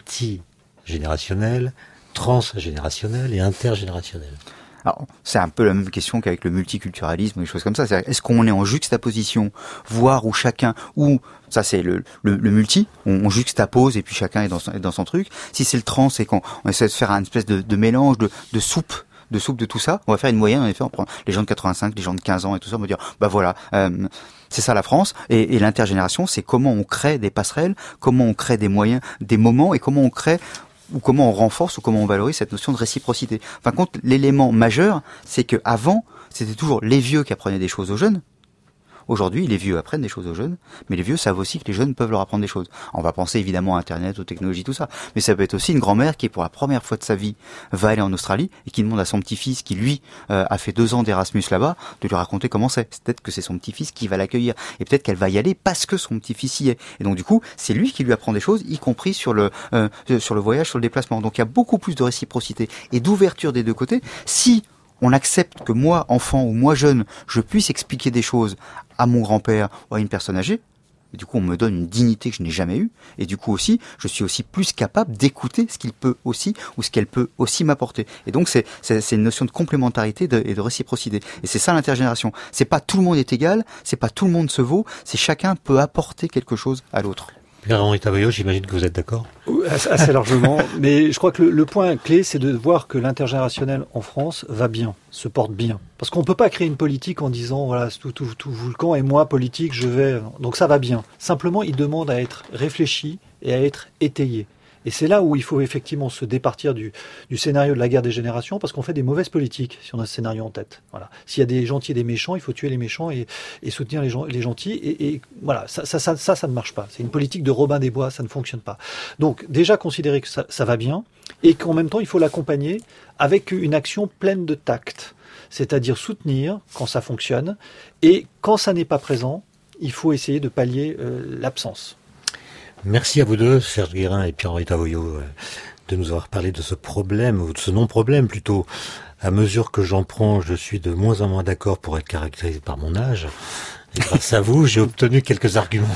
multigénérationnel, transgénérationnel et intergénérationnel ? Alors, c'est un peu la même question qu'avec le multiculturalisme ou des choses comme ça. C'est-à-dire, est-ce qu'on est en juxtaposition, voire où chacun, ou ça c'est le, le, le multi, on, on juxtapose et puis chacun est dans son, est dans son truc. Si c'est le trans, c'est qu'on on essaie de faire une espèce de, de mélange, de, de soupe, de soupe de tout ça. On va faire une moyenne, en effet, on prend les gens de quatre-vingt-cinq, les gens de quinze ans et tout ça, on va dire, bah voilà, euh, c'est ça la France. Et, et l'intergénération, c'est comment on crée des passerelles, comment on crée des moyens, des moments, et comment on crée ou comment on renforce ou comment on valorise cette notion de réciprocité. Enfin, compte, l'élément majeur, c'est que avant, c'était toujours les vieux qui apprenaient des choses aux jeunes. Aujourd'hui, les vieux apprennent des choses aux jeunes, mais les vieux savent aussi que les jeunes peuvent leur apprendre des choses. On va penser évidemment à Internet, aux technologies, tout ça. Mais ça peut être aussi une grand-mère qui, pour la première fois de sa vie, va aller en Australie et qui demande à son petit-fils, qui lui euh, a fait deux ans d'Erasmus là-bas, de lui raconter comment c'est. C'est peut-être que c'est son petit-fils qui va l'accueillir. Et peut-être qu'elle va y aller parce que son petit-fils y est. Et donc du coup, c'est lui qui lui apprend des choses, y compris sur le, euh, sur le voyage, sur le déplacement. Donc il y a beaucoup plus de réciprocité et d'ouverture des deux côtés. Si on accepte que moi, enfant ou moi jeune, je puisse expliquer des choses à mon grand-père ou à une personne âgée, et du coup on me donne une dignité que je n'ai jamais eue, et du coup aussi, je suis aussi plus capable d'écouter ce qu'il peut aussi, ou ce qu'elle peut aussi m'apporter. Et donc c'est, c'est, c'est une notion de complémentarité de, et de réciprocité. Et c'est ça l'intergénération. C'est pas tout le monde est égal, c'est pas tout le monde se vaut, c'est chacun peut apporter quelque chose à l'autre. Pierre-Henri Tavoyot, j'imagine que vous êtes d'accord ? Assez largement, mais je crois que le, le point clé, c'est de voir que l'intergénérationnel en France va bien, se porte bien. Parce qu'on ne peut pas créer une politique en disant, voilà, tout, tout, tout volcan et moi, politique, je vais... Donc ça va bien. Simplement, il demande à être réfléchi et à être étayé. Et c'est là où il faut effectivement se départir du, du scénario de la guerre des générations, parce qu'on fait des mauvaises politiques si on a ce scénario en tête. Voilà. S'il y a des gentils et des méchants, il faut tuer les méchants et, et soutenir les, gens, les gentils. Et, et voilà, ça ça, ça, ça, ça ne marche pas. C'est une politique de Robin des Bois, ça ne fonctionne pas. Donc déjà considérer que ça, ça va bien, et qu'en même temps, il faut l'accompagner avec une action pleine de tact. C'est-à-dire soutenir quand ça fonctionne, et quand ça n'est pas présent, il faut essayer de pallier euh, l'absence. Merci à vous deux, Serge Guérin et Pierre-Henri Tavoyot, de nous avoir parlé de ce problème, ou de ce non-problème plutôt. À mesure que j'en prends, je suis de moins en moins d'accord pour être caractérisé par mon âge. Et grâce à vous, j'ai obtenu quelques arguments.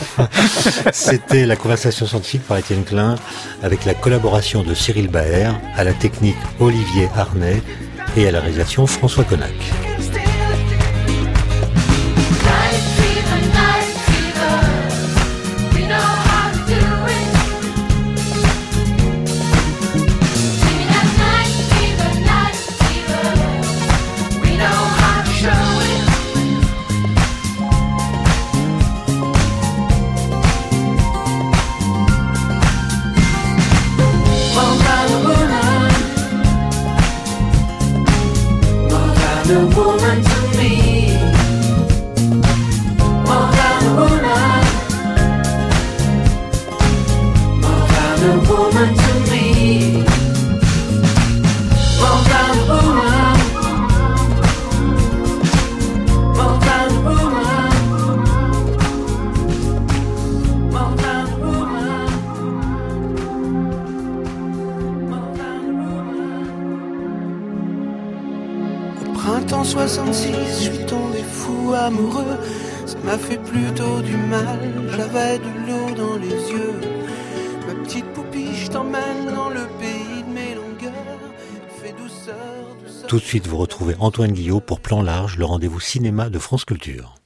C'était la conversation scientifique par Étienne Klein, avec la collaboration de Cyril Baer, à la technique Olivier Arnay et à la réalisation François Connac. than a woman to me. More than a woman. More than a woman to me. More than a woman. More than a woman. More than a woman. More than a woman. Au printemps soixante-six, je suis tombé fou amoureux. Ça m'a fait plutôt du mal. J'avais de l'eau dans les yeux. Ma petite poupille, je t'emmène dans le pays de mes longueurs. Fais douceur, douceur. Tout de suite, vous retrouvez Antoine Guillot pour Plan Large, le rendez-vous cinéma de France Culture.